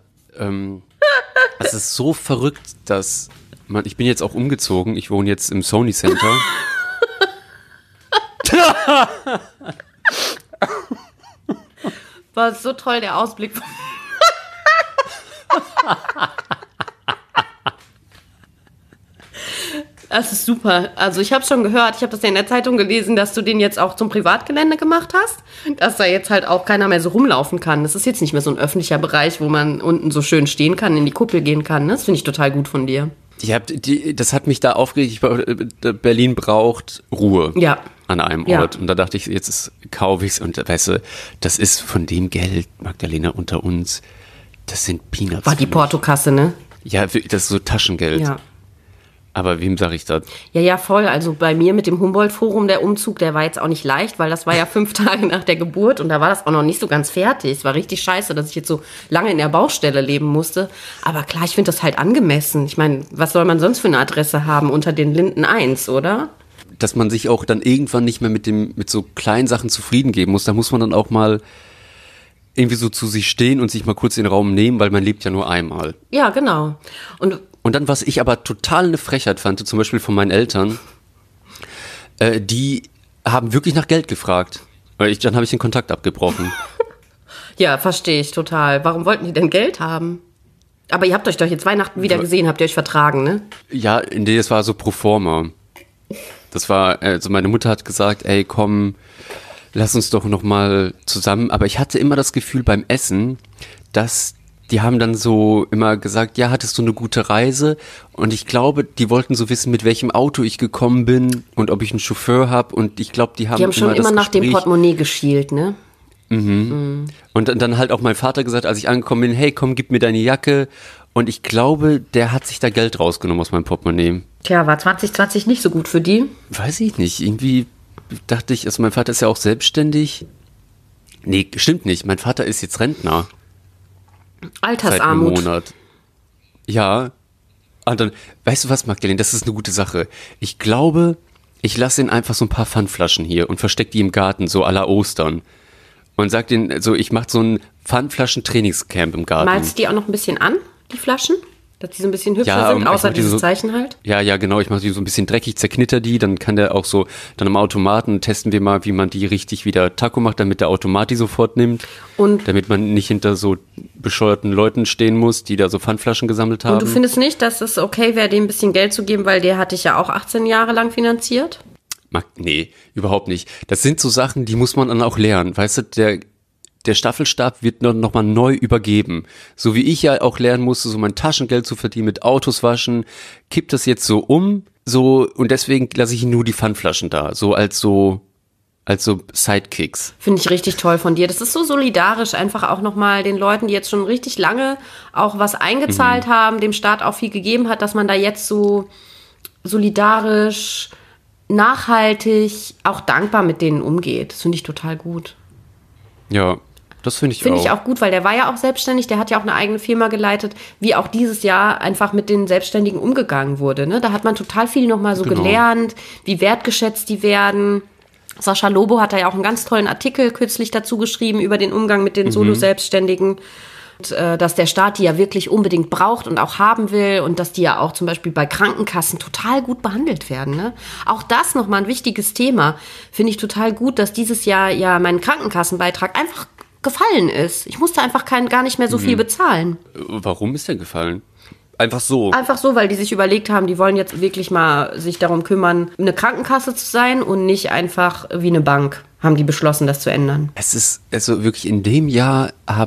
es ist so verrückt, dass ich bin jetzt auch umgezogen, ich wohne jetzt im Sony Center. War so toll, der Ausblick. Das ist super. Also ich habe schon gehört, ich habe das ja in der Zeitung gelesen, dass du den jetzt auch zum Privatgelände gemacht hast, dass da jetzt halt auch keiner mehr so rumlaufen kann. Das ist jetzt nicht mehr so ein öffentlicher Bereich, wo man unten so schön stehen kann, in die Kuppel gehen kann. Das finde ich total gut von dir. Das hat mich da aufgeregt. Berlin braucht Ruhe an einem Ort. Und da dachte ich, jetzt kaufe ich es und weißt du, das ist von dem Geld, Magdalena, unter uns, das sind Peanuts. War die Portokasse, ne? Ja, das ist so Taschengeld. Ja. Aber wem sage ich das? Ja, voll. Also bei mir mit dem Humboldt-Forum, der Umzug, der war jetzt auch nicht leicht, weil das war ja 5 Tage nach der Geburt und da war das auch noch nicht so ganz fertig. Es war richtig scheiße, dass ich jetzt so lange in der Baustelle leben musste. Aber klar, ich finde das halt angemessen. Ich meine, was soll man sonst für eine Adresse haben unter den Linden 1, oder? Dass man sich auch dann irgendwann nicht mehr mit so kleinen Sachen zufrieden geben muss. Da muss man dann auch mal irgendwie so zu sich stehen und sich mal kurz den Raum nehmen, weil man lebt ja nur einmal. Ja, genau. Und dann, was ich aber total eine Frechheit fand, zum Beispiel von meinen Eltern, die haben wirklich nach Geld gefragt. Dann habe ich den Kontakt abgebrochen. Ja, verstehe ich total. Warum wollten die denn Geld haben? Aber ihr habt euch doch jetzt Weihnachten wieder gesehen, habt ihr euch vertragen, ne? Ja, das war so pro forma. Das war, also meine Mutter hat gesagt, ey, komm, lass uns doch noch mal zusammen. Aber ich hatte immer das Gefühl beim Essen, dass die haben dann so immer gesagt, ja, hattest du eine gute Reise? Und ich glaube, die wollten so wissen, mit welchem Auto ich gekommen bin und ob ich einen Chauffeur habe. Und ich glaube, die haben schon immer nach dem Portemonnaie geschielt, ne? Mhm. Und dann halt auch mein Vater gesagt, als ich angekommen bin, hey, komm, gib mir deine Jacke. Und ich glaube, der hat sich da Geld rausgenommen aus meinem Portemonnaie. Tja, war 2020 nicht so gut für die? Weiß ich nicht. Irgendwie dachte ich, also mein Vater ist ja auch selbstständig. Nee, stimmt nicht. Mein Vater ist jetzt Rentner. Altersarmut. Seit einem Monat. Ja. Und dann, weißt du was, Magdalena, das ist eine gute Sache. Ich glaube, ich lasse ihn einfach so ein paar Pfandflaschen hier und verstecke die im Garten, so à la Ostern. Und sag denen, so, ich mache so ein Pfandflaschen-Trainingscamp im Garten. Malst du die auch noch ein bisschen an, die Flaschen? Dass die so ein bisschen hübscher Ja, sind, außer ich mach die dieses so- Zeichen halt. Ja, genau. Ich mache die so ein bisschen dreckig, zerknitter die. Dann kann der auch so, dann am Automaten testen wir mal, wie man die richtig wieder Taco macht, damit der Automat die sofort nimmt. Und- damit man nicht hinter so bescheuerten Leuten stehen muss, die da so Pfandflaschen gesammelt haben. Und du findest nicht, dass es okay wäre, dem ein bisschen Geld zu geben, weil der hat dich ja auch 18 Jahre lang finanziert? Nee, überhaupt nicht. Das sind so Sachen, die muss man dann auch lernen. Weißt du, der Staffelstab wird noch mal neu übergeben. So wie ich ja auch lernen musste, so mein Taschengeld zu verdienen mit Autos waschen, kippt das jetzt so um, so, und deswegen lasse ich nur die Pfandflaschen da, so als Sidekicks. Finde ich richtig toll von dir. Das ist so solidarisch, einfach auch nochmal den Leuten, die jetzt schon richtig lange auch was eingezahlt haben, dem Staat auch viel gegeben hat, dass man da jetzt so solidarisch, nachhaltig, auch dankbar mit denen umgeht. Das finde ich total gut. Ja, das finde ich auch. Finde ich auch gut, weil der war ja auch selbstständig, der hat ja auch eine eigene Firma geleitet, wie auch dieses Jahr einfach mit den Selbstständigen umgegangen wurde. Ne? Da hat man total viel nochmal so gelernt, wie wertgeschätzt die werden. Sascha Lobo hat da ja auch einen ganz tollen Artikel kürzlich dazu geschrieben über den Umgang mit den Solo-Selbstständigen. Und, dass der Staat die ja wirklich unbedingt braucht und auch haben will und dass die ja auch zum Beispiel bei Krankenkassen total gut behandelt werden. Ne? Auch das nochmal ein wichtiges Thema. Finde ich total gut, dass dieses Jahr ja mein Krankenkassenbeitrag einfach gefallen ist. Ich musste einfach gar nicht mehr so viel bezahlen. Warum ist der gefallen? Einfach so. Einfach so, weil die sich überlegt haben, die wollen jetzt wirklich mal sich darum kümmern, eine Krankenkasse zu sein und nicht einfach wie eine Bank. Haben die beschlossen, das zu ändern. Es ist, also wirklich in dem Jahr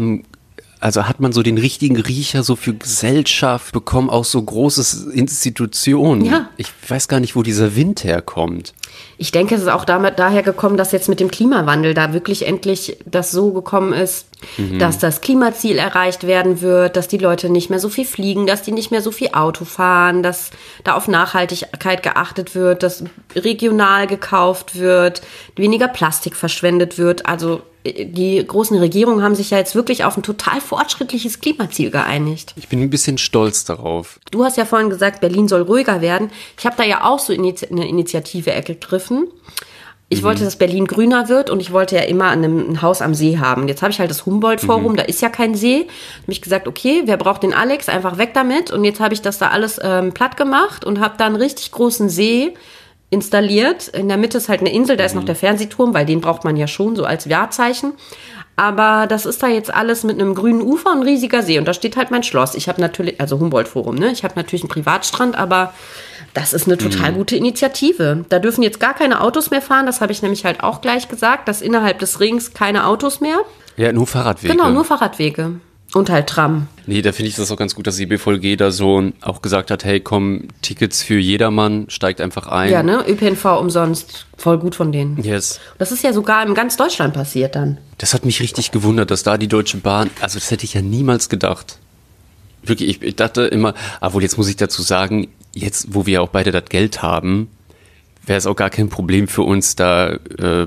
hat man so den richtigen Riecher so für Gesellschaft bekommen, auch so große Institutionen. Ja. Ich weiß gar nicht, wo dieser Wind herkommt. Ich denke, es ist auch daher gekommen, dass jetzt mit dem Klimawandel da wirklich endlich das so gekommen ist, dass das Klimaziel erreicht werden wird, dass die Leute nicht mehr so viel fliegen, dass die nicht mehr so viel Auto fahren, dass da auf Nachhaltigkeit geachtet wird, dass regional gekauft wird, weniger Plastik verschwendet wird. Also die großen Regierungen haben sich ja jetzt wirklich auf ein total fortschrittliches Klimaziel geeinigt. Ich bin ein bisschen stolz darauf. Du hast ja vorhin gesagt, Berlin soll ruhiger werden. Ich habe da ja auch so eine Initiative ergriffen. Ich wollte, dass Berlin grüner wird und ich wollte ja immer ein Haus am See haben. Jetzt habe ich halt das Humboldt-Forum, da ist ja kein See. Habe ich gesagt, okay, wer braucht den Alex? Einfach weg damit. Und jetzt habe ich das da alles platt gemacht und habe da einen richtig großen See installiert. In der Mitte ist halt eine Insel, da ist noch der Fernsehturm, weil den braucht man ja schon so als Wahrzeichen. Aber das ist da jetzt alles mit einem grünen Ufer und ein riesiger See. Und da steht halt mein Schloss. Ich habe natürlich, also Humboldt-Forum, ne? Ich habe natürlich einen Privatstrand, aber das ist eine total gute Initiative. Da dürfen jetzt gar keine Autos mehr fahren. Das habe ich nämlich halt auch gleich gesagt, dass innerhalb des Rings keine Autos mehr. Ja, nur Fahrradwege. Genau, nur Fahrradwege. Und halt Tram. Nee, da finde ich das auch ganz gut, dass die BVG da so auch gesagt hat, hey, komm, Tickets für jedermann, steigt einfach ein. Ja, ne? ÖPNV umsonst. Voll gut von denen. Yes. Das ist ja sogar in ganz Deutschland passiert dann. Das hat mich richtig gewundert, dass da die Deutsche Bahn, also das hätte ich ja niemals gedacht. Wirklich, ich dachte immer, obwohl jetzt muss ich dazu sagen, jetzt, wo wir ja auch beide das Geld haben, wäre es auch gar kein Problem für uns, da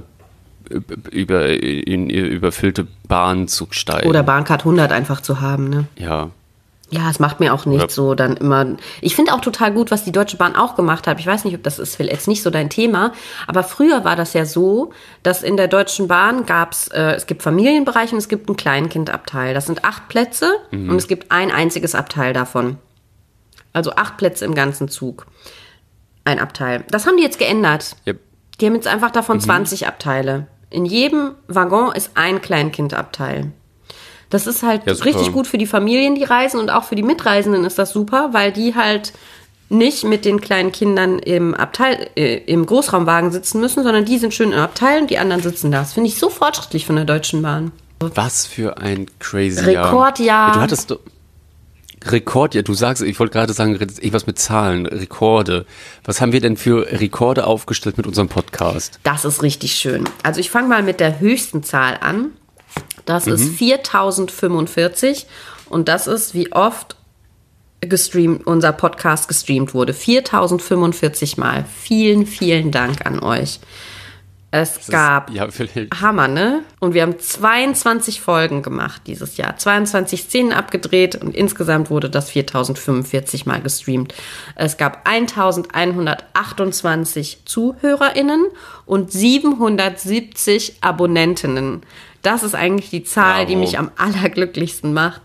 in überfüllte Bahn zu steigen. Oder Bahncard 100 einfach zu haben, ne? Ja. Ja, es macht mir auch nicht Oder so dann immer. Ich finde auch total gut, was die Deutsche Bahn auch gemacht hat. Ich weiß nicht, ob das ist jetzt nicht so dein Thema, aber früher war das ja so, dass in der Deutschen Bahn es gibt Familienbereich und es gibt einen Kleinkindabteil. Das sind 8 Plätze und es gibt ein einziges Abteil davon. Also 8 Plätze im ganzen Zug. Ein Abteil. Das haben die jetzt geändert. Yep. Die haben jetzt einfach davon 20 Abteile. In jedem Waggon ist ein Kleinkindabteil. Das ist halt Ja, super. richtig gut für die Familien, die reisen, und auch für die Mitreisenden ist das super, weil die halt nicht mit den kleinen Kindern im Großraumwagen sitzen müssen, sondern die sind schön im Abteil und die anderen sitzen da. Das finde ich so fortschrittlich von der Deutschen Bahn. Was für ein crazy Rekordjahr. Ja, du hattest doch Rekordjahr, du sagst, ich wollte gerade sagen, irgendwas mit Zahlen, Rekorde. Was haben wir denn für Rekorde aufgestellt mit unserem Podcast? Das ist richtig schön. Also ich fange mal mit der höchsten Zahl an. Das ist 4045 und das ist, wie oft unser Podcast gestreamt wurde. 4045 Mal. Vielen, vielen Dank an euch. Es gab vielleicht. Hammer, ne? Und wir haben 22 Folgen gemacht dieses Jahr. 22 Szenen abgedreht und insgesamt wurde das 4045 Mal gestreamt. Es gab 1128 ZuhörerInnen und 770 Abonnentinnen. Das ist eigentlich die Zahl, die mich am allerglücklichsten macht.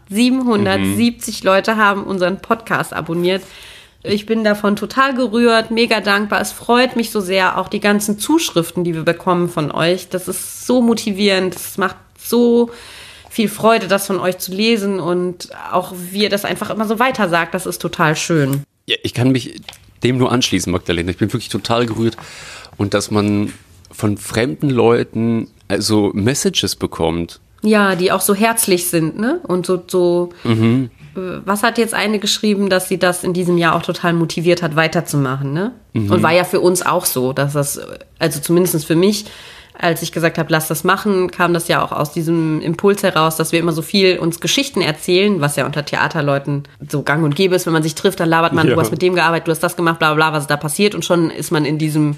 770 Leute haben unseren Podcast abonniert. Ich bin davon total gerührt, mega dankbar. Es freut mich so sehr, auch die ganzen Zuschriften, die wir bekommen von euch. Das ist so motivierend, es macht so viel Freude, das von euch zu lesen und auch wie ihr das einfach immer so weiter sagt, das ist total schön. Ja, ich kann mich dem nur anschließen, Magdalena. Ich bin wirklich total gerührt. Und dass man von fremden Leuten also Messages bekommt. Ja, die auch so herzlich sind, ne? Und so was hat jetzt eine geschrieben, dass sie das in diesem Jahr auch total motiviert hat, weiterzumachen, ne? Und war ja für uns auch so, dass das, also zumindest für mich, als ich gesagt habe, lass das machen, kam das ja auch aus diesem Impuls heraus, dass wir immer so viel uns Geschichten erzählen, was ja unter Theaterleuten so gang und gäbe ist. Wenn man sich trifft, dann labert man, du hast mit dem gearbeitet, du hast das gemacht, bla bla bla, was ist da passiert, und schon ist man in diesem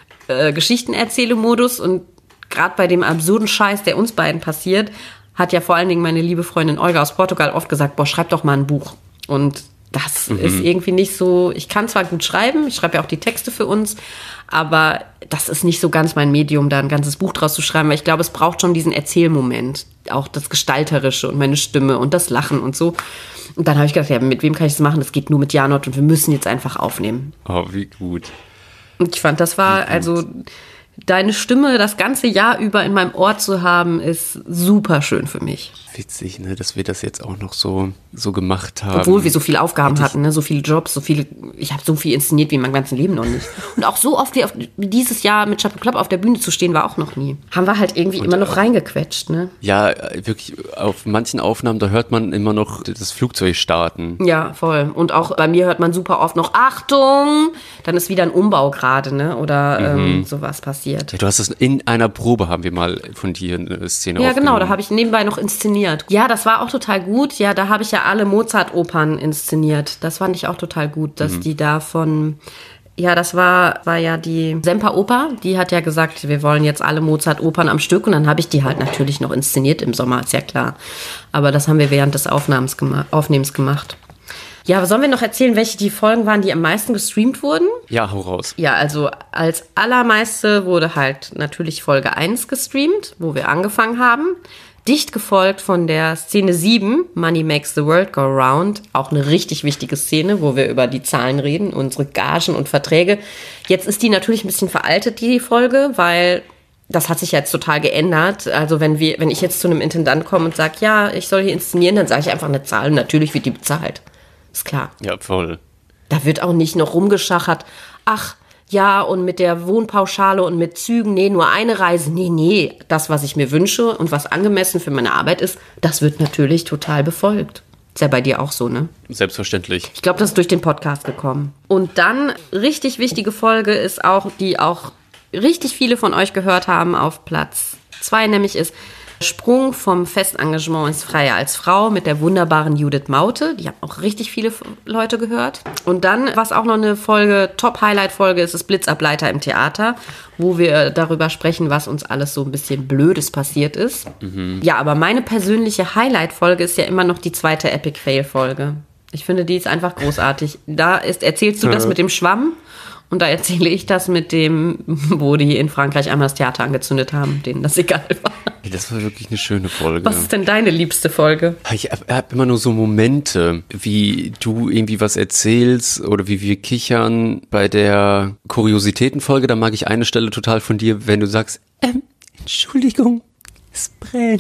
Geschichtenerzähle-Modus. Und gerade bei dem absurden Scheiß, der uns beiden passiert, hat ja vor allen Dingen meine liebe Freundin Olga aus Portugal oft gesagt, boah, schreib doch mal ein Buch. Und das ist irgendwie nicht so, ich kann zwar gut schreiben, ich schreibe ja auch die Texte für uns, aber das ist nicht so ganz mein Medium, da ein ganzes Buch draus zu schreiben, weil ich glaube, es braucht schon diesen Erzählmoment, auch das Gestalterische und meine Stimme und das Lachen und so. Und dann habe ich gedacht, ja, mit wem kann ich das machen? Das geht nur mit Janot und wir müssen jetzt einfach aufnehmen. Oh, wie gut. Und ich fand, das war, also deine Stimme das ganze Jahr über in meinem Ohr zu haben, ist super schön für mich. Witzig, ne, dass wir das jetzt auch noch so gemacht haben. Obwohl wir so viele Aufgaben hatten, ne, so viele Jobs, ich habe so viel inszeniert wie in meinem ganzen Leben noch nicht. Und auch so oft wie dieses Jahr mit Chapeau Club auf der Bühne zu stehen, war auch noch nie. Haben wir halt irgendwie immer noch reingequetscht, ne? Ja, wirklich, auf manchen Aufnahmen, da hört man immer noch das Flugzeug starten. Ja, voll. Und auch bei mir hört man super oft noch, Achtung, dann ist wieder ein Umbau gerade, ne, oder sowas passiert. Ja, du hast das in einer Probe, haben wir mal von dir eine Szene aufgenommen. Ja, genau, da habe ich nebenbei noch inszeniert. Ja, das war auch total gut. Ja, da habe ich ja alle Mozart-Opern inszeniert. Das fand ich auch total gut, dass die davon... Ja, das war ja die Semperoper. Die hat ja gesagt, wir wollen jetzt alle Mozart-Opern am Stück. Und dann habe ich die halt natürlich noch inszeniert im Sommer, ist ja klar. Aber das haben wir während des Aufnehmens gemacht. Ja, sollen wir noch erzählen, welche die Folgen waren, die am meisten gestreamt wurden? Ja, hau raus. Ja, also als allermeiste wurde halt natürlich Folge 1 gestreamt, wo wir angefangen haben. Dicht gefolgt von der Szene 7, Money Makes the World Go Round. Auch eine richtig wichtige Szene, wo wir über die Zahlen reden, unsere Gagen und Verträge. Jetzt ist die natürlich ein bisschen veraltet, die Folge, weil das hat sich jetzt total geändert. Also wenn ich jetzt zu einem Intendant komme und sage, ja, ich soll hier inszenieren, dann sage ich einfach eine Zahl und natürlich wird die bezahlt. Ist klar. Ja, voll. Da wird auch nicht noch rumgeschachert, ach, ja, und mit der Wohnpauschale und mit Zügen, nee, nur eine Reise. Nee, das, was ich mir wünsche und was angemessen für meine Arbeit ist, das wird natürlich total befolgt. Ist ja bei dir auch so, ne? Selbstverständlich. Ich glaube, das ist durch den Podcast gekommen. Und dann, richtig wichtige Folge ist auch, die auch richtig viele von euch gehört haben, auf Platz 2, nämlich ist Sprung vom Festengagement ins Freie als Frau mit der wunderbaren Judith Maute. Die haben auch richtig viele Leute gehört. Und dann, was auch noch eine Folge, Top-Highlight-Folge ist, ist Blitzableiter im Theater, wo wir darüber sprechen, was uns alles so ein bisschen Blödes passiert ist. Ja, aber meine persönliche Highlight-Folge ist ja immer noch die zweite Epic-Fail-Folge. Ich finde, die ist einfach großartig. Da erzählst du das mit dem Schwamm. Und da erzähle ich das mit dem, wo die in Frankreich einmal das Theater angezündet haben, denen das egal war. Das war wirklich eine schöne Folge. Was ist denn deine liebste Folge? Ich habe immer nur so Momente, wie du irgendwie was erzählst oder wie wir kichern. Bei der Kuriositätenfolge, da mag ich eine Stelle total von dir, wenn du sagst, Entschuldigung, es brennt.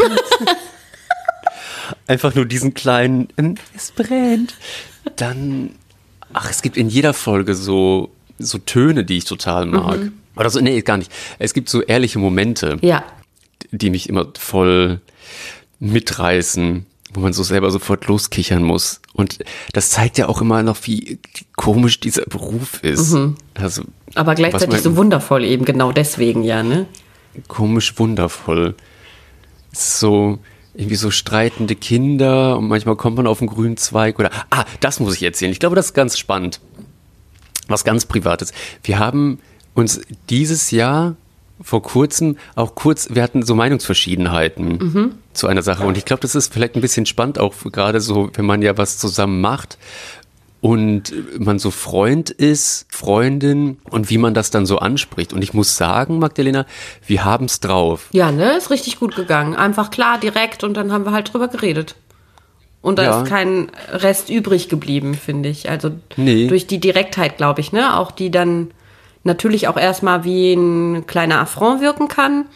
Einfach nur diesen kleinen, es brennt. Dann, es gibt in jeder Folge so Töne, die ich total mag. Oder so, nee, gar nicht. Es gibt so ehrliche Momente, die mich immer voll mitreißen, wo man so selber sofort loskichern muss. Und das zeigt ja auch immer noch, wie komisch dieser Beruf ist. Also, aber gleichzeitig so wundervoll eben, genau deswegen ja, ne? Komisch wundervoll. So irgendwie so streitende Kinder und manchmal kommt man auf einen grünen Zweig oder, das muss ich erzählen. Ich glaube, das ist ganz spannend. Was ganz Privates. Wir haben uns dieses Jahr vor kurzem auch wir hatten so Meinungsverschiedenheiten zu einer Sache. Und ich glaube, das ist vielleicht ein bisschen spannend, auch gerade so, wenn man ja was zusammen macht und man so Freund ist, Freundin und wie man das dann so anspricht. Und ich muss sagen, Magdalena, wir haben's drauf. Ja, ne, ist richtig gut gegangen. Einfach klar, direkt und dann haben wir halt drüber geredet. Und da ist kein Rest übrig geblieben, finde ich. Also durch die Direktheit, glaube ich, ne, auch die dann natürlich auch erstmal wie ein kleiner Affront wirken kann.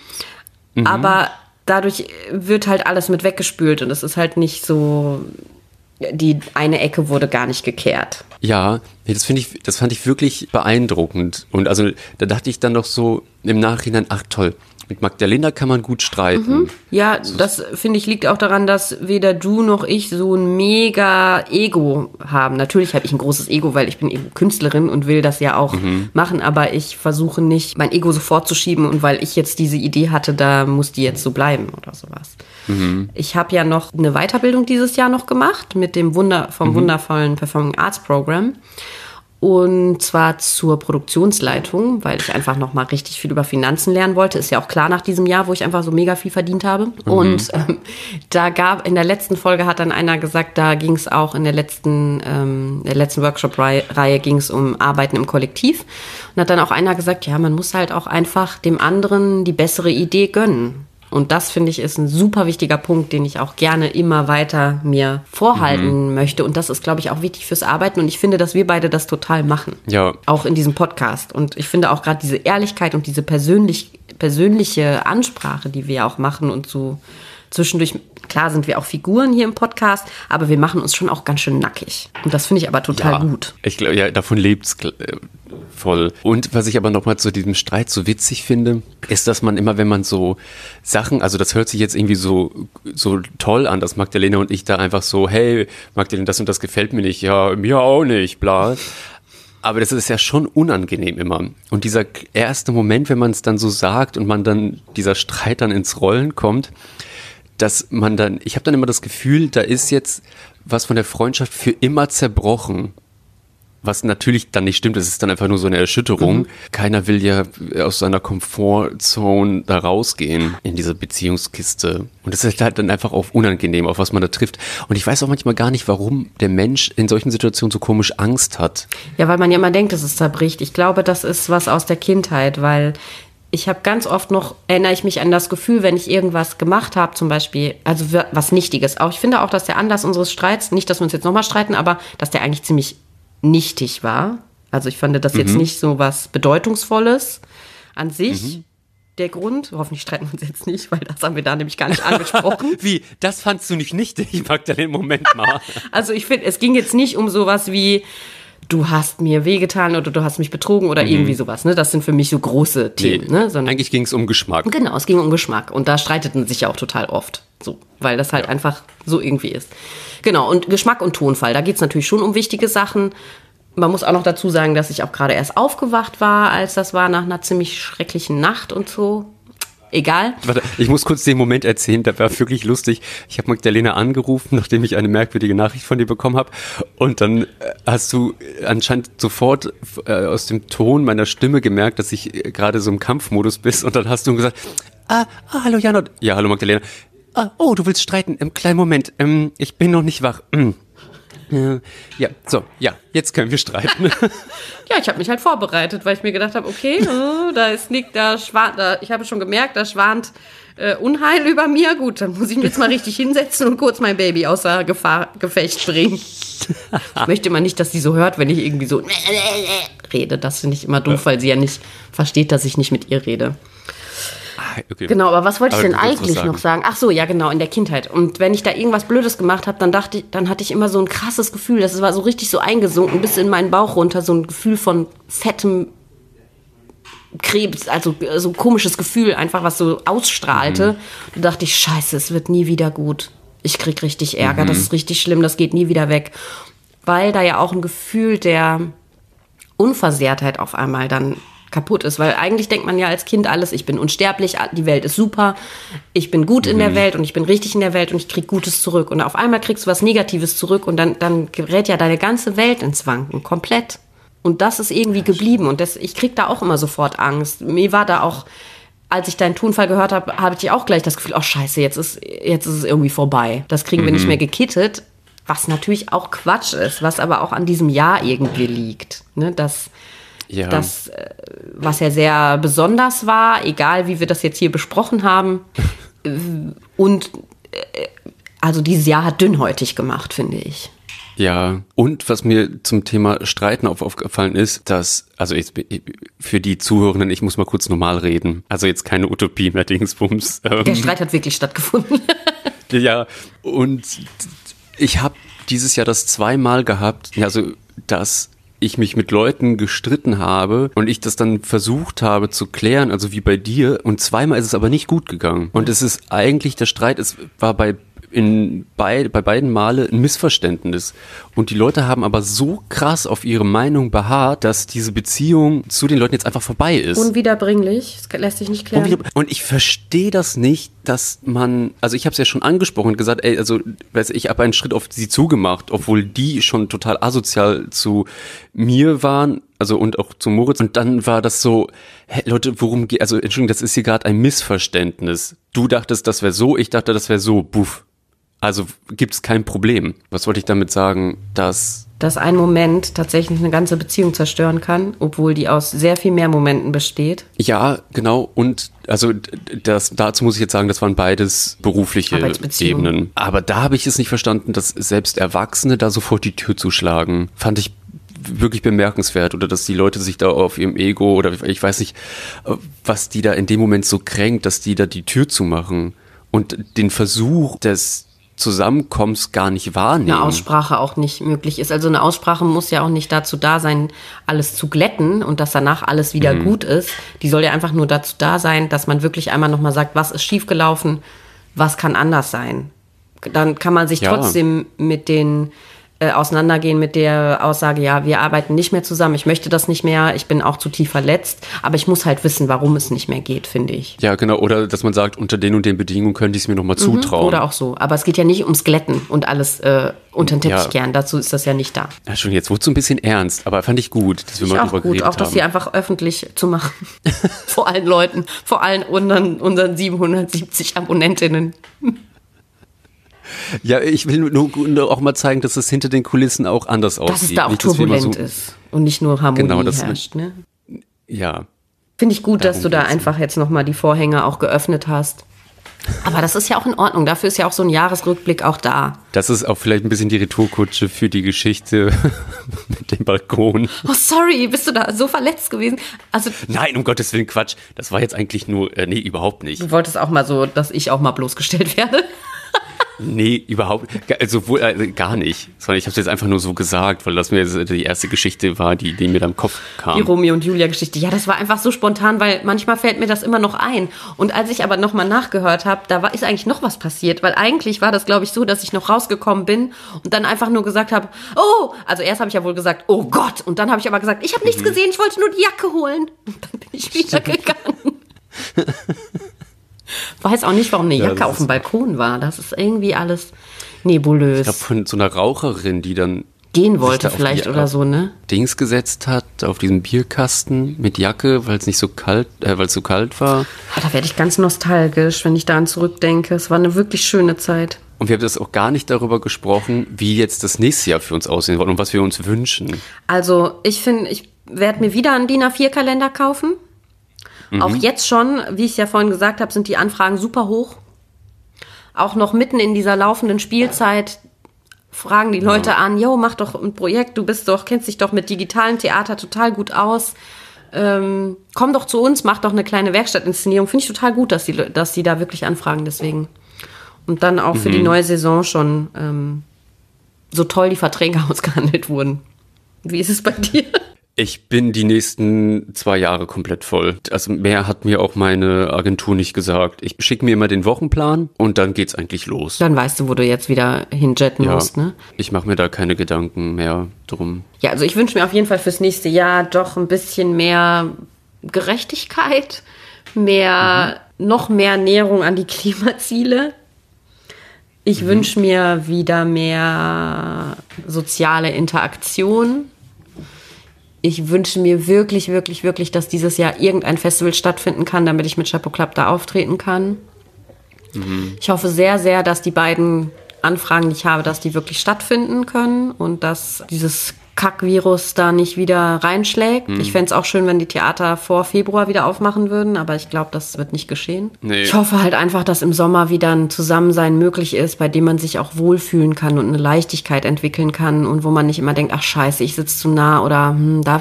Aber dadurch wird halt alles mit weggespült und es ist halt nicht so, die eine Ecke wurde gar nicht gekehrt. Ja, das fand ich wirklich beeindruckend. Und also da dachte ich dann noch so im Nachhinein, ach toll, mit Magdalena kann man gut streiten. Ja, das finde ich liegt auch daran, dass weder du noch ich so ein mega Ego haben. Natürlich habe ich ein großes Ego, weil ich bin eben Künstlerin und will das ja auch machen, aber ich versuche nicht, mein Ego sofort zu schieben und weil ich jetzt diese Idee hatte, da muss die jetzt so bleiben oder sowas. Ich habe ja noch eine Weiterbildung dieses Jahr noch gemacht mit dem wundervollen Performing Arts Program. Und zwar zur Produktionsleitung, weil ich einfach noch mal richtig viel über Finanzen lernen wollte. Ist ja auch klar nach diesem Jahr, wo ich einfach so mega viel verdient habe. Und in der letzten Folge hat dann einer gesagt, da ging es auch in der letzten Workshop-Reihe ging es um Arbeiten im Kollektiv. Und hat dann auch einer gesagt, ja, man muss halt auch einfach dem anderen die bessere Idee gönnen. Und das, finde ich, ist ein super wichtiger Punkt, den ich auch gerne immer weiter mir vorhalten möchte. Und das ist, glaube ich, auch wichtig fürs Arbeiten. Und ich finde, dass wir beide das total machen. Ja. Auch in diesem Podcast. Und ich finde auch gerade diese Ehrlichkeit und diese persönliche Ansprache, die wir ja auch machen und so zwischendurch, klar sind wir auch Figuren hier im Podcast, aber wir machen uns schon auch ganz schön nackig. Und das finde ich aber total gut. Ich glaube, ja, davon lebt's voll. Und was ich aber nochmal zu diesem Streit so witzig finde, ist, dass man immer, wenn man so Sachen, also das hört sich jetzt irgendwie so toll an, dass Magdalena und ich da einfach so, hey, Magdalena, das und das gefällt mir nicht, ja, mir auch nicht, bla. Aber das ist ja schon unangenehm immer. Und dieser erste Moment, wenn man es dann so sagt und man dann, dieser Streit dann ins Rollen kommt, dass man dann, ich habe dann immer das Gefühl, da ist jetzt was von der Freundschaft für immer zerbrochen. Was natürlich dann nicht stimmt, es ist dann einfach nur so eine Erschütterung. Keiner will ja aus seiner Komfortzone da rausgehen in diese Beziehungskiste. Und das ist halt dann einfach auch unangenehm, auf was man da trifft. Und ich weiß auch manchmal gar nicht, warum der Mensch in solchen Situationen so komisch Angst hat. Ja, weil man ja immer denkt, dass es zerbricht. Ich glaube, das ist was aus der Kindheit, weil ich habe ganz oft noch, erinnere ich mich an das Gefühl, wenn ich irgendwas gemacht habe, zum Beispiel, also was Nichtiges. Auch ich finde auch, dass der Anlass unseres Streits, nicht, dass wir uns jetzt nochmal streiten, aber dass der eigentlich ziemlich nichtig war. Also ich fand das jetzt nicht so was Bedeutungsvolles an sich. Der Grund, hoffentlich streiten wir uns jetzt nicht, weil das haben wir da nämlich gar nicht angesprochen. Wie? Das fandst du nicht nichtig? Ich mag da den Moment mal. Also ich finde, es ging jetzt nicht um sowas wie, du hast mir wehgetan oder du hast mich betrogen oder irgendwie sowas. Ne? Das sind für mich so große Themen. Nee, ne? Sondern, eigentlich ging es um Geschmack. Genau, es ging um Geschmack. Und da streiteten sich ja auch total oft. So, weil das halt einfach so irgendwie ist. Genau, und Geschmack und Tonfall, da geht es natürlich schon um wichtige Sachen. Man muss auch noch dazu sagen, dass ich auch gerade erst aufgewacht war, als das war, nach einer ziemlich schrecklichen Nacht und so. Egal. Warte, ich muss kurz den Moment erzählen, der war wirklich lustig. Ich habe Magdalena angerufen, nachdem ich eine merkwürdige Nachricht von dir bekommen habe. Und dann hast du anscheinend sofort aus dem Ton meiner Stimme gemerkt, dass ich gerade so im Kampfmodus bist. Und dann hast du gesagt, hallo Janot. Ja, hallo Magdalena. Oh, du willst streiten? Kleinen Moment. Ich bin noch nicht wach. Ja, so, ja, jetzt können wir streiten. Ja, ich habe mich halt vorbereitet, weil ich mir gedacht habe, okay, ich habe schon gemerkt, da schwant Unheil über mir. Gut, dann muss ich mich jetzt mal richtig hinsetzen und kurz mein Baby außer Gefecht bringen. Ich möchte immer nicht, dass sie so hört, wenn ich irgendwie so rede. Das finde ich immer doof, weil sie ja nicht versteht, dass ich nicht mit ihr rede. Okay. Genau, aber was wollte ich denn eigentlich noch sagen? Ach so, ja genau, in der Kindheit. Und wenn ich da irgendwas Blödes gemacht habe, dann hatte ich immer so ein krasses Gefühl, das war so richtig so eingesunken bis in meinen Bauch runter, so ein Gefühl von fettem Krebs, also so ein komisches Gefühl, einfach was so ausstrahlte. Da dachte ich, scheiße, es wird nie wieder gut. Ich krieg richtig Ärger, das ist richtig schlimm, das geht nie wieder weg. Weil da ja auch ein Gefühl der Unversehrtheit auf einmal dann kaputt ist, weil eigentlich denkt man ja als Kind alles, ich bin unsterblich, die Welt ist super, ich bin gut in der Welt und ich bin richtig in der Welt und ich krieg Gutes zurück. Und auf einmal kriegst du was Negatives zurück und dann gerät ja deine ganze Welt ins Wanken, komplett. Und das ist irgendwie geblieben und ich krieg da auch immer sofort Angst. Mir war da auch als ich deinen Tonfall gehört habe, habe ich auch gleich das Gefühl, oh scheiße, jetzt ist es irgendwie vorbei. Das kriegen wir nicht mehr gekittet, was natürlich auch Quatsch ist, was aber auch an diesem Jahr irgendwie liegt. Ne? Das, was ja sehr besonders war, egal wie wir das jetzt hier besprochen haben. Und also dieses Jahr hat dünnhäutig gemacht, finde ich. Ja, und was mir zum Thema Streiten aufgefallen ist, dass, also jetzt für die Zuhörenden, ich muss mal kurz normal reden, also jetzt keine Utopie mehr, Dingsbums. Der Streit hat wirklich stattgefunden. Ja, und ich habe dieses Jahr das 2-mal gehabt, also dass ich mich mit Leuten gestritten habe und ich das dann versucht habe zu klären, also wie bei dir, und 2-mal ist es aber nicht gut gegangen. Und es ist eigentlich, der Streit, es war bei beiden Male ein Missverständnis. Und die Leute haben aber so krass auf ihre Meinung beharrt, dass diese Beziehung zu den Leuten jetzt einfach vorbei ist. Unwiederbringlich, das lässt sich nicht klären. Und ich verstehe das nicht, dass man, also ich habe es ja schon angesprochen und gesagt, ey, also ich habe einen Schritt auf sie zugemacht, obwohl die schon total asozial zu mir waren, also und auch zu Moritz. Und dann war das so, hey, Leute, worum geht, also Entschuldigung, das ist hier gerade ein Missverständnis. Du dachtest, das wäre so, ich dachte, das wäre so, buff. Also gibt's kein Problem. Was wollte ich damit sagen, dass ein Moment tatsächlich eine ganze Beziehung zerstören kann, obwohl die aus sehr viel mehr Momenten besteht. Ja, genau. Und also dazu muss ich jetzt sagen, das waren beides berufliche Ebenen. Aber da habe ich es nicht verstanden, dass selbst Erwachsene da sofort die Tür zuschlagen. Fand ich wirklich bemerkenswert. Oder dass die Leute sich da auf ihrem Ego oder ich weiß nicht, was die da in dem Moment so kränkt, dass die da die Tür zumachen und den Versuch des Zusammenkommens gar nicht wahrnehmen. Eine Aussprache auch nicht möglich ist. Also eine Aussprache muss ja auch nicht dazu da sein, alles zu glätten und dass danach alles wieder gut ist. Die soll ja einfach nur dazu da sein, dass man wirklich einmal nochmal sagt, was ist schiefgelaufen, was kann anders sein. Dann kann man sich trotzdem mit den auseinandergehen mit der Aussage, ja, wir arbeiten nicht mehr zusammen, ich möchte das nicht mehr, ich bin auch zu tief verletzt, aber ich muss halt wissen, warum es nicht mehr geht, finde ich. Ja, genau, oder dass man sagt, unter den und den Bedingungen könnte ich es mir nochmal zutrauen. Oder auch so, aber es geht ja nicht ums Glätten und alles unter den Teppich kehren, dazu ist das ja nicht da. Ja, schon, jetzt wurde es so ein bisschen ernst, aber fand ich gut, dass wir mal drüber geredet haben. Auch das hier einfach öffentlich zu machen, vor allen Leuten, vor allen unseren 770 Abonnentinnen. Ja, ich will nur auch mal zeigen, dass es hinter den Kulissen auch anders aussieht. Dass es da auch nicht, turbulent ist und nicht nur Harmonie herrscht. Ne? Ja. Finde ich gut, dass du da einfach jetzt nochmal die Vorhänge auch geöffnet hast. Aber das ist ja auch in Ordnung. Dafür ist ja auch so ein Jahresrückblick auch da. Das ist auch vielleicht ein bisschen die Retourkutsche für die Geschichte mit dem Balkon. Oh, sorry, bist du da so verletzt gewesen? Also, nein, um Gottes Willen, Quatsch. Das war jetzt eigentlich nur, nee, überhaupt nicht. Du wolltest auch mal so, dass ich auch mal bloßgestellt werde? Nee, überhaupt, also gar nicht. Sondern ich habe es jetzt einfach nur so gesagt, weil das mir die erste Geschichte war, die mir da im Kopf kam. Die Romeo und Julia Geschichte. Ja, das war einfach so spontan, weil manchmal fällt mir das immer noch ein. Und als ich aber nochmal nachgehört habe, ist eigentlich noch was passiert. Weil eigentlich war das, glaube ich, so, dass ich noch rausgekommen bin und dann einfach nur gesagt habe, oh, also erst habe ich ja wohl gesagt, oh Gott. Und dann habe ich aber gesagt, ich habe nichts gesehen, ich wollte nur die Jacke holen. Und dann bin ich wieder gegangen. Weiß auch nicht, warum eine Jacke auf dem Balkon war. Das ist irgendwie alles nebulös. Ich glaube, von so einer Raucherin, die dann gehen wollte vielleicht oder so, ne? Dings gesetzt hat, auf diesem Bierkasten mit Jacke, weil es nicht so kalt, weil es so kalt war. Da werde ich ganz nostalgisch, wenn ich daran zurückdenke. Es war eine wirklich schöne Zeit. Und wir haben das auch gar nicht darüber gesprochen, wie jetzt das nächste Jahr für uns aussehen wird und was wir uns wünschen. Also ich finde, ich werde mir wieder einen DIN A4-Kalender kaufen. Auch jetzt schon, wie ich es ja vorhin gesagt habe, sind die Anfragen super hoch. Auch noch mitten in dieser laufenden Spielzeit fragen die Leute an, jo, mach doch ein Projekt, kennst dich doch mit digitalen Theater total gut aus. Komm doch zu uns, mach doch eine kleine Werkstattinszenierung. Finde ich total gut, dass die da wirklich anfragen, deswegen. Und dann auch für die neue Saison schon so toll die Verträge ausgehandelt wurden. Wie ist es bei dir? Ich bin die nächsten 2 Jahre komplett voll. Also mehr hat mir auch meine Agentur nicht gesagt. Ich schicke mir immer den Wochenplan und dann geht's eigentlich los. Dann weißt du, wo du jetzt wieder hinjetten musst, ne? Ich mache mir da keine Gedanken mehr drum. Ja, also ich wünsche mir auf jeden Fall fürs nächste Jahr doch ein bisschen mehr Gerechtigkeit, noch mehr Näherung an die Klimaziele. Ich wünsche mir wieder mehr soziale Interaktion. Ich wünsche mir wirklich, wirklich, wirklich, dass dieses Jahr irgendein Festival stattfinden kann, damit ich mit Chapeau Club da auftreten kann. Ich hoffe sehr, sehr, dass die beiden Anfragen, die ich habe, dass die wirklich stattfinden können und dass dieses Kackvirus da nicht wieder reinschlägt. Ich fände es auch schön, wenn die Theater vor Februar wieder aufmachen würden, aber ich glaube, das wird nicht geschehen. Nee. Ich hoffe halt einfach, dass im Sommer wieder ein Zusammensein möglich ist, bei dem man sich auch wohlfühlen kann und eine Leichtigkeit entwickeln kann und wo man nicht immer denkt, ach scheiße, ich sitze zu nah oder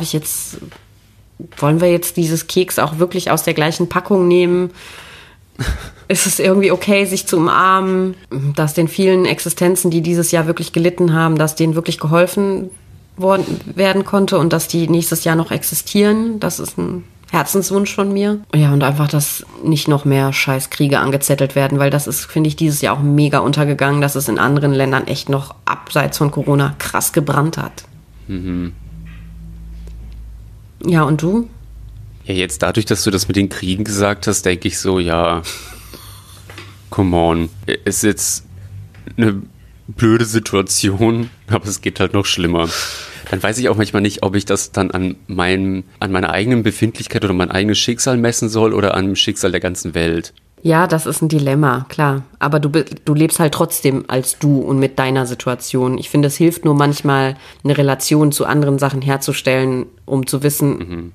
wollen wir jetzt dieses Keks auch wirklich aus der gleichen Packung nehmen? Ist es irgendwie okay, sich zu umarmen, dass den vielen Existenzen, die dieses Jahr wirklich gelitten haben, dass denen wirklich geholfen werden konnte und dass die nächstes Jahr noch existieren. Das ist ein Herzenswunsch von mir. Ja, und einfach, dass nicht noch mehr Scheißkriege angezettelt werden, weil das ist, finde ich, dieses Jahr auch mega untergegangen, dass es in anderen Ländern echt noch abseits von Corona krass gebrannt hat. Ja, und du? Ja, jetzt dadurch, dass du das mit den Kriegen gesagt hast, denke ich so, ja, come on. Ist jetzt eine blöde Situation, aber es geht halt noch schlimmer. Dann weiß ich auch manchmal nicht, ob ich das dann an meiner eigenen Befindlichkeit oder mein eigenes Schicksal messen soll oder an dem Schicksal der ganzen Welt. Ja, das ist ein Dilemma, klar. Aber du lebst halt trotzdem als du und mit deiner Situation. Ich finde, es hilft nur manchmal, eine Relation zu anderen Sachen herzustellen, um zu wissen,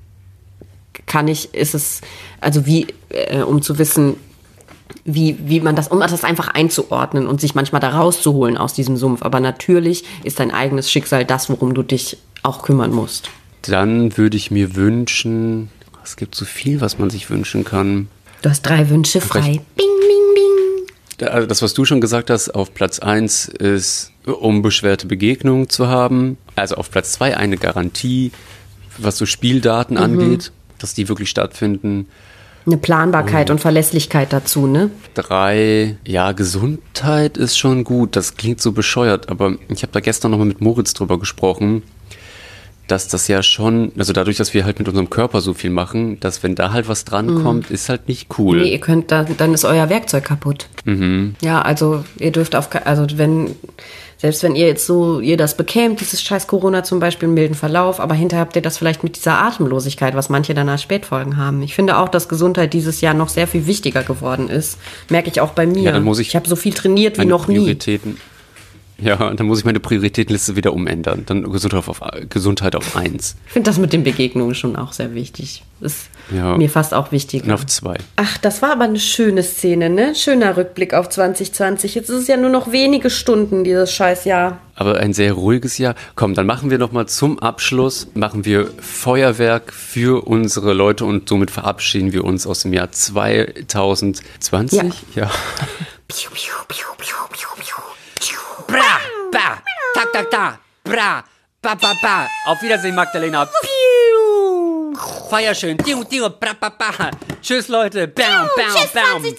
um zu wissen, wie man das, um das einfach einzuordnen und sich manchmal da rauszuholen aus diesem Sumpf. Aber natürlich ist dein eigenes Schicksal das, worum du dich auch kümmern musst. Dann würde ich mir wünschen, es gibt so viel, was man sich wünschen kann. Du hast 3 Wünsche frei. Bing, bing, bing. Also das, was du schon gesagt hast, auf Platz 1 ist, unbeschwerte Begegnungen zu haben. Also auf Platz 2 eine Garantie, was so Spieldaten angeht, dass die wirklich stattfinden. Eine Planbarkeit und Verlässlichkeit dazu, ne? 3, ja, Gesundheit ist schon gut. Das klingt so bescheuert, aber ich habe da gestern nochmal mit Moritz drüber gesprochen, dass das ja schon, also dadurch, dass wir halt mit unserem Körper so viel machen, dass wenn da halt was drankommt, ist halt nicht cool. Nee, ihr könnt dann ist euer Werkzeug kaputt. Ja, also ihr dürft selbst wenn ihr jetzt ihr das bekämt, dieses scheiß Corona zum Beispiel, einen milden Verlauf, aber hinterher habt ihr das vielleicht mit dieser Atemlosigkeit, was manche dann als Spätfolgen haben. Ich finde auch, dass Gesundheit dieses Jahr noch sehr viel wichtiger geworden ist. Merke ich auch bei mir. Ja, dann muss ich habe so viel trainiert wie noch nie. Ja, dann muss ich meine Prioritätenliste wieder umändern. Dann Gesundheit auf 1. Ich finde das mit den Begegnungen schon auch sehr wichtig. Ist mir fast auch wichtiger. Und auf 2. Ach, das war aber eine schöne Szene, ne? Schöner Rückblick auf 2020. Jetzt ist es ja nur noch wenige Stunden, dieses Scheißjahr. Aber ein sehr ruhiges Jahr. Komm, dann machen wir nochmal zum Abschluss, Feuerwerk für unsere Leute und somit verabschieden wir uns aus dem Jahr 2020. Ja. Piu, piu, piu, piu, piu, piu. Bra, ba, tak, tak, tak, bra, ba, ba, ba. Auf Wiedersehen, Magdalena. Piu. Feier schön. Tiu, tiu, bra, ba, ba. Tschüss, Leute. Bam, bam, Tschüss, bam. 2020.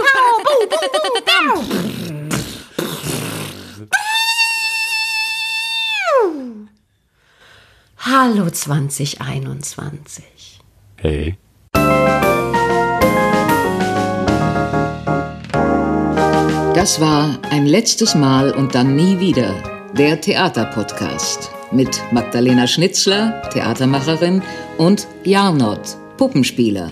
Hallo 2021. Hey. Das war Ein letztes Mal und dann nie wieder, der Theaterpodcast mit Magdalena Schnitzler, Theatermacherin, und Jarnot, Puppenspieler.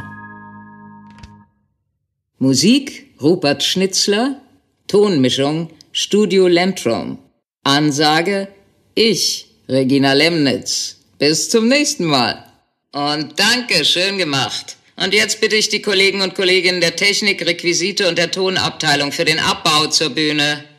Musik Rupert Schnitzler, Tonmischung Studio Lentrum. Ansage ich, Regina Lemnitz. Bis zum nächsten Mal. Und danke, schön gemacht. Und jetzt bitte ich die Kollegen und Kolleginnen der Technik, Requisite und der Tonabteilung für den Abbau zur Bühne.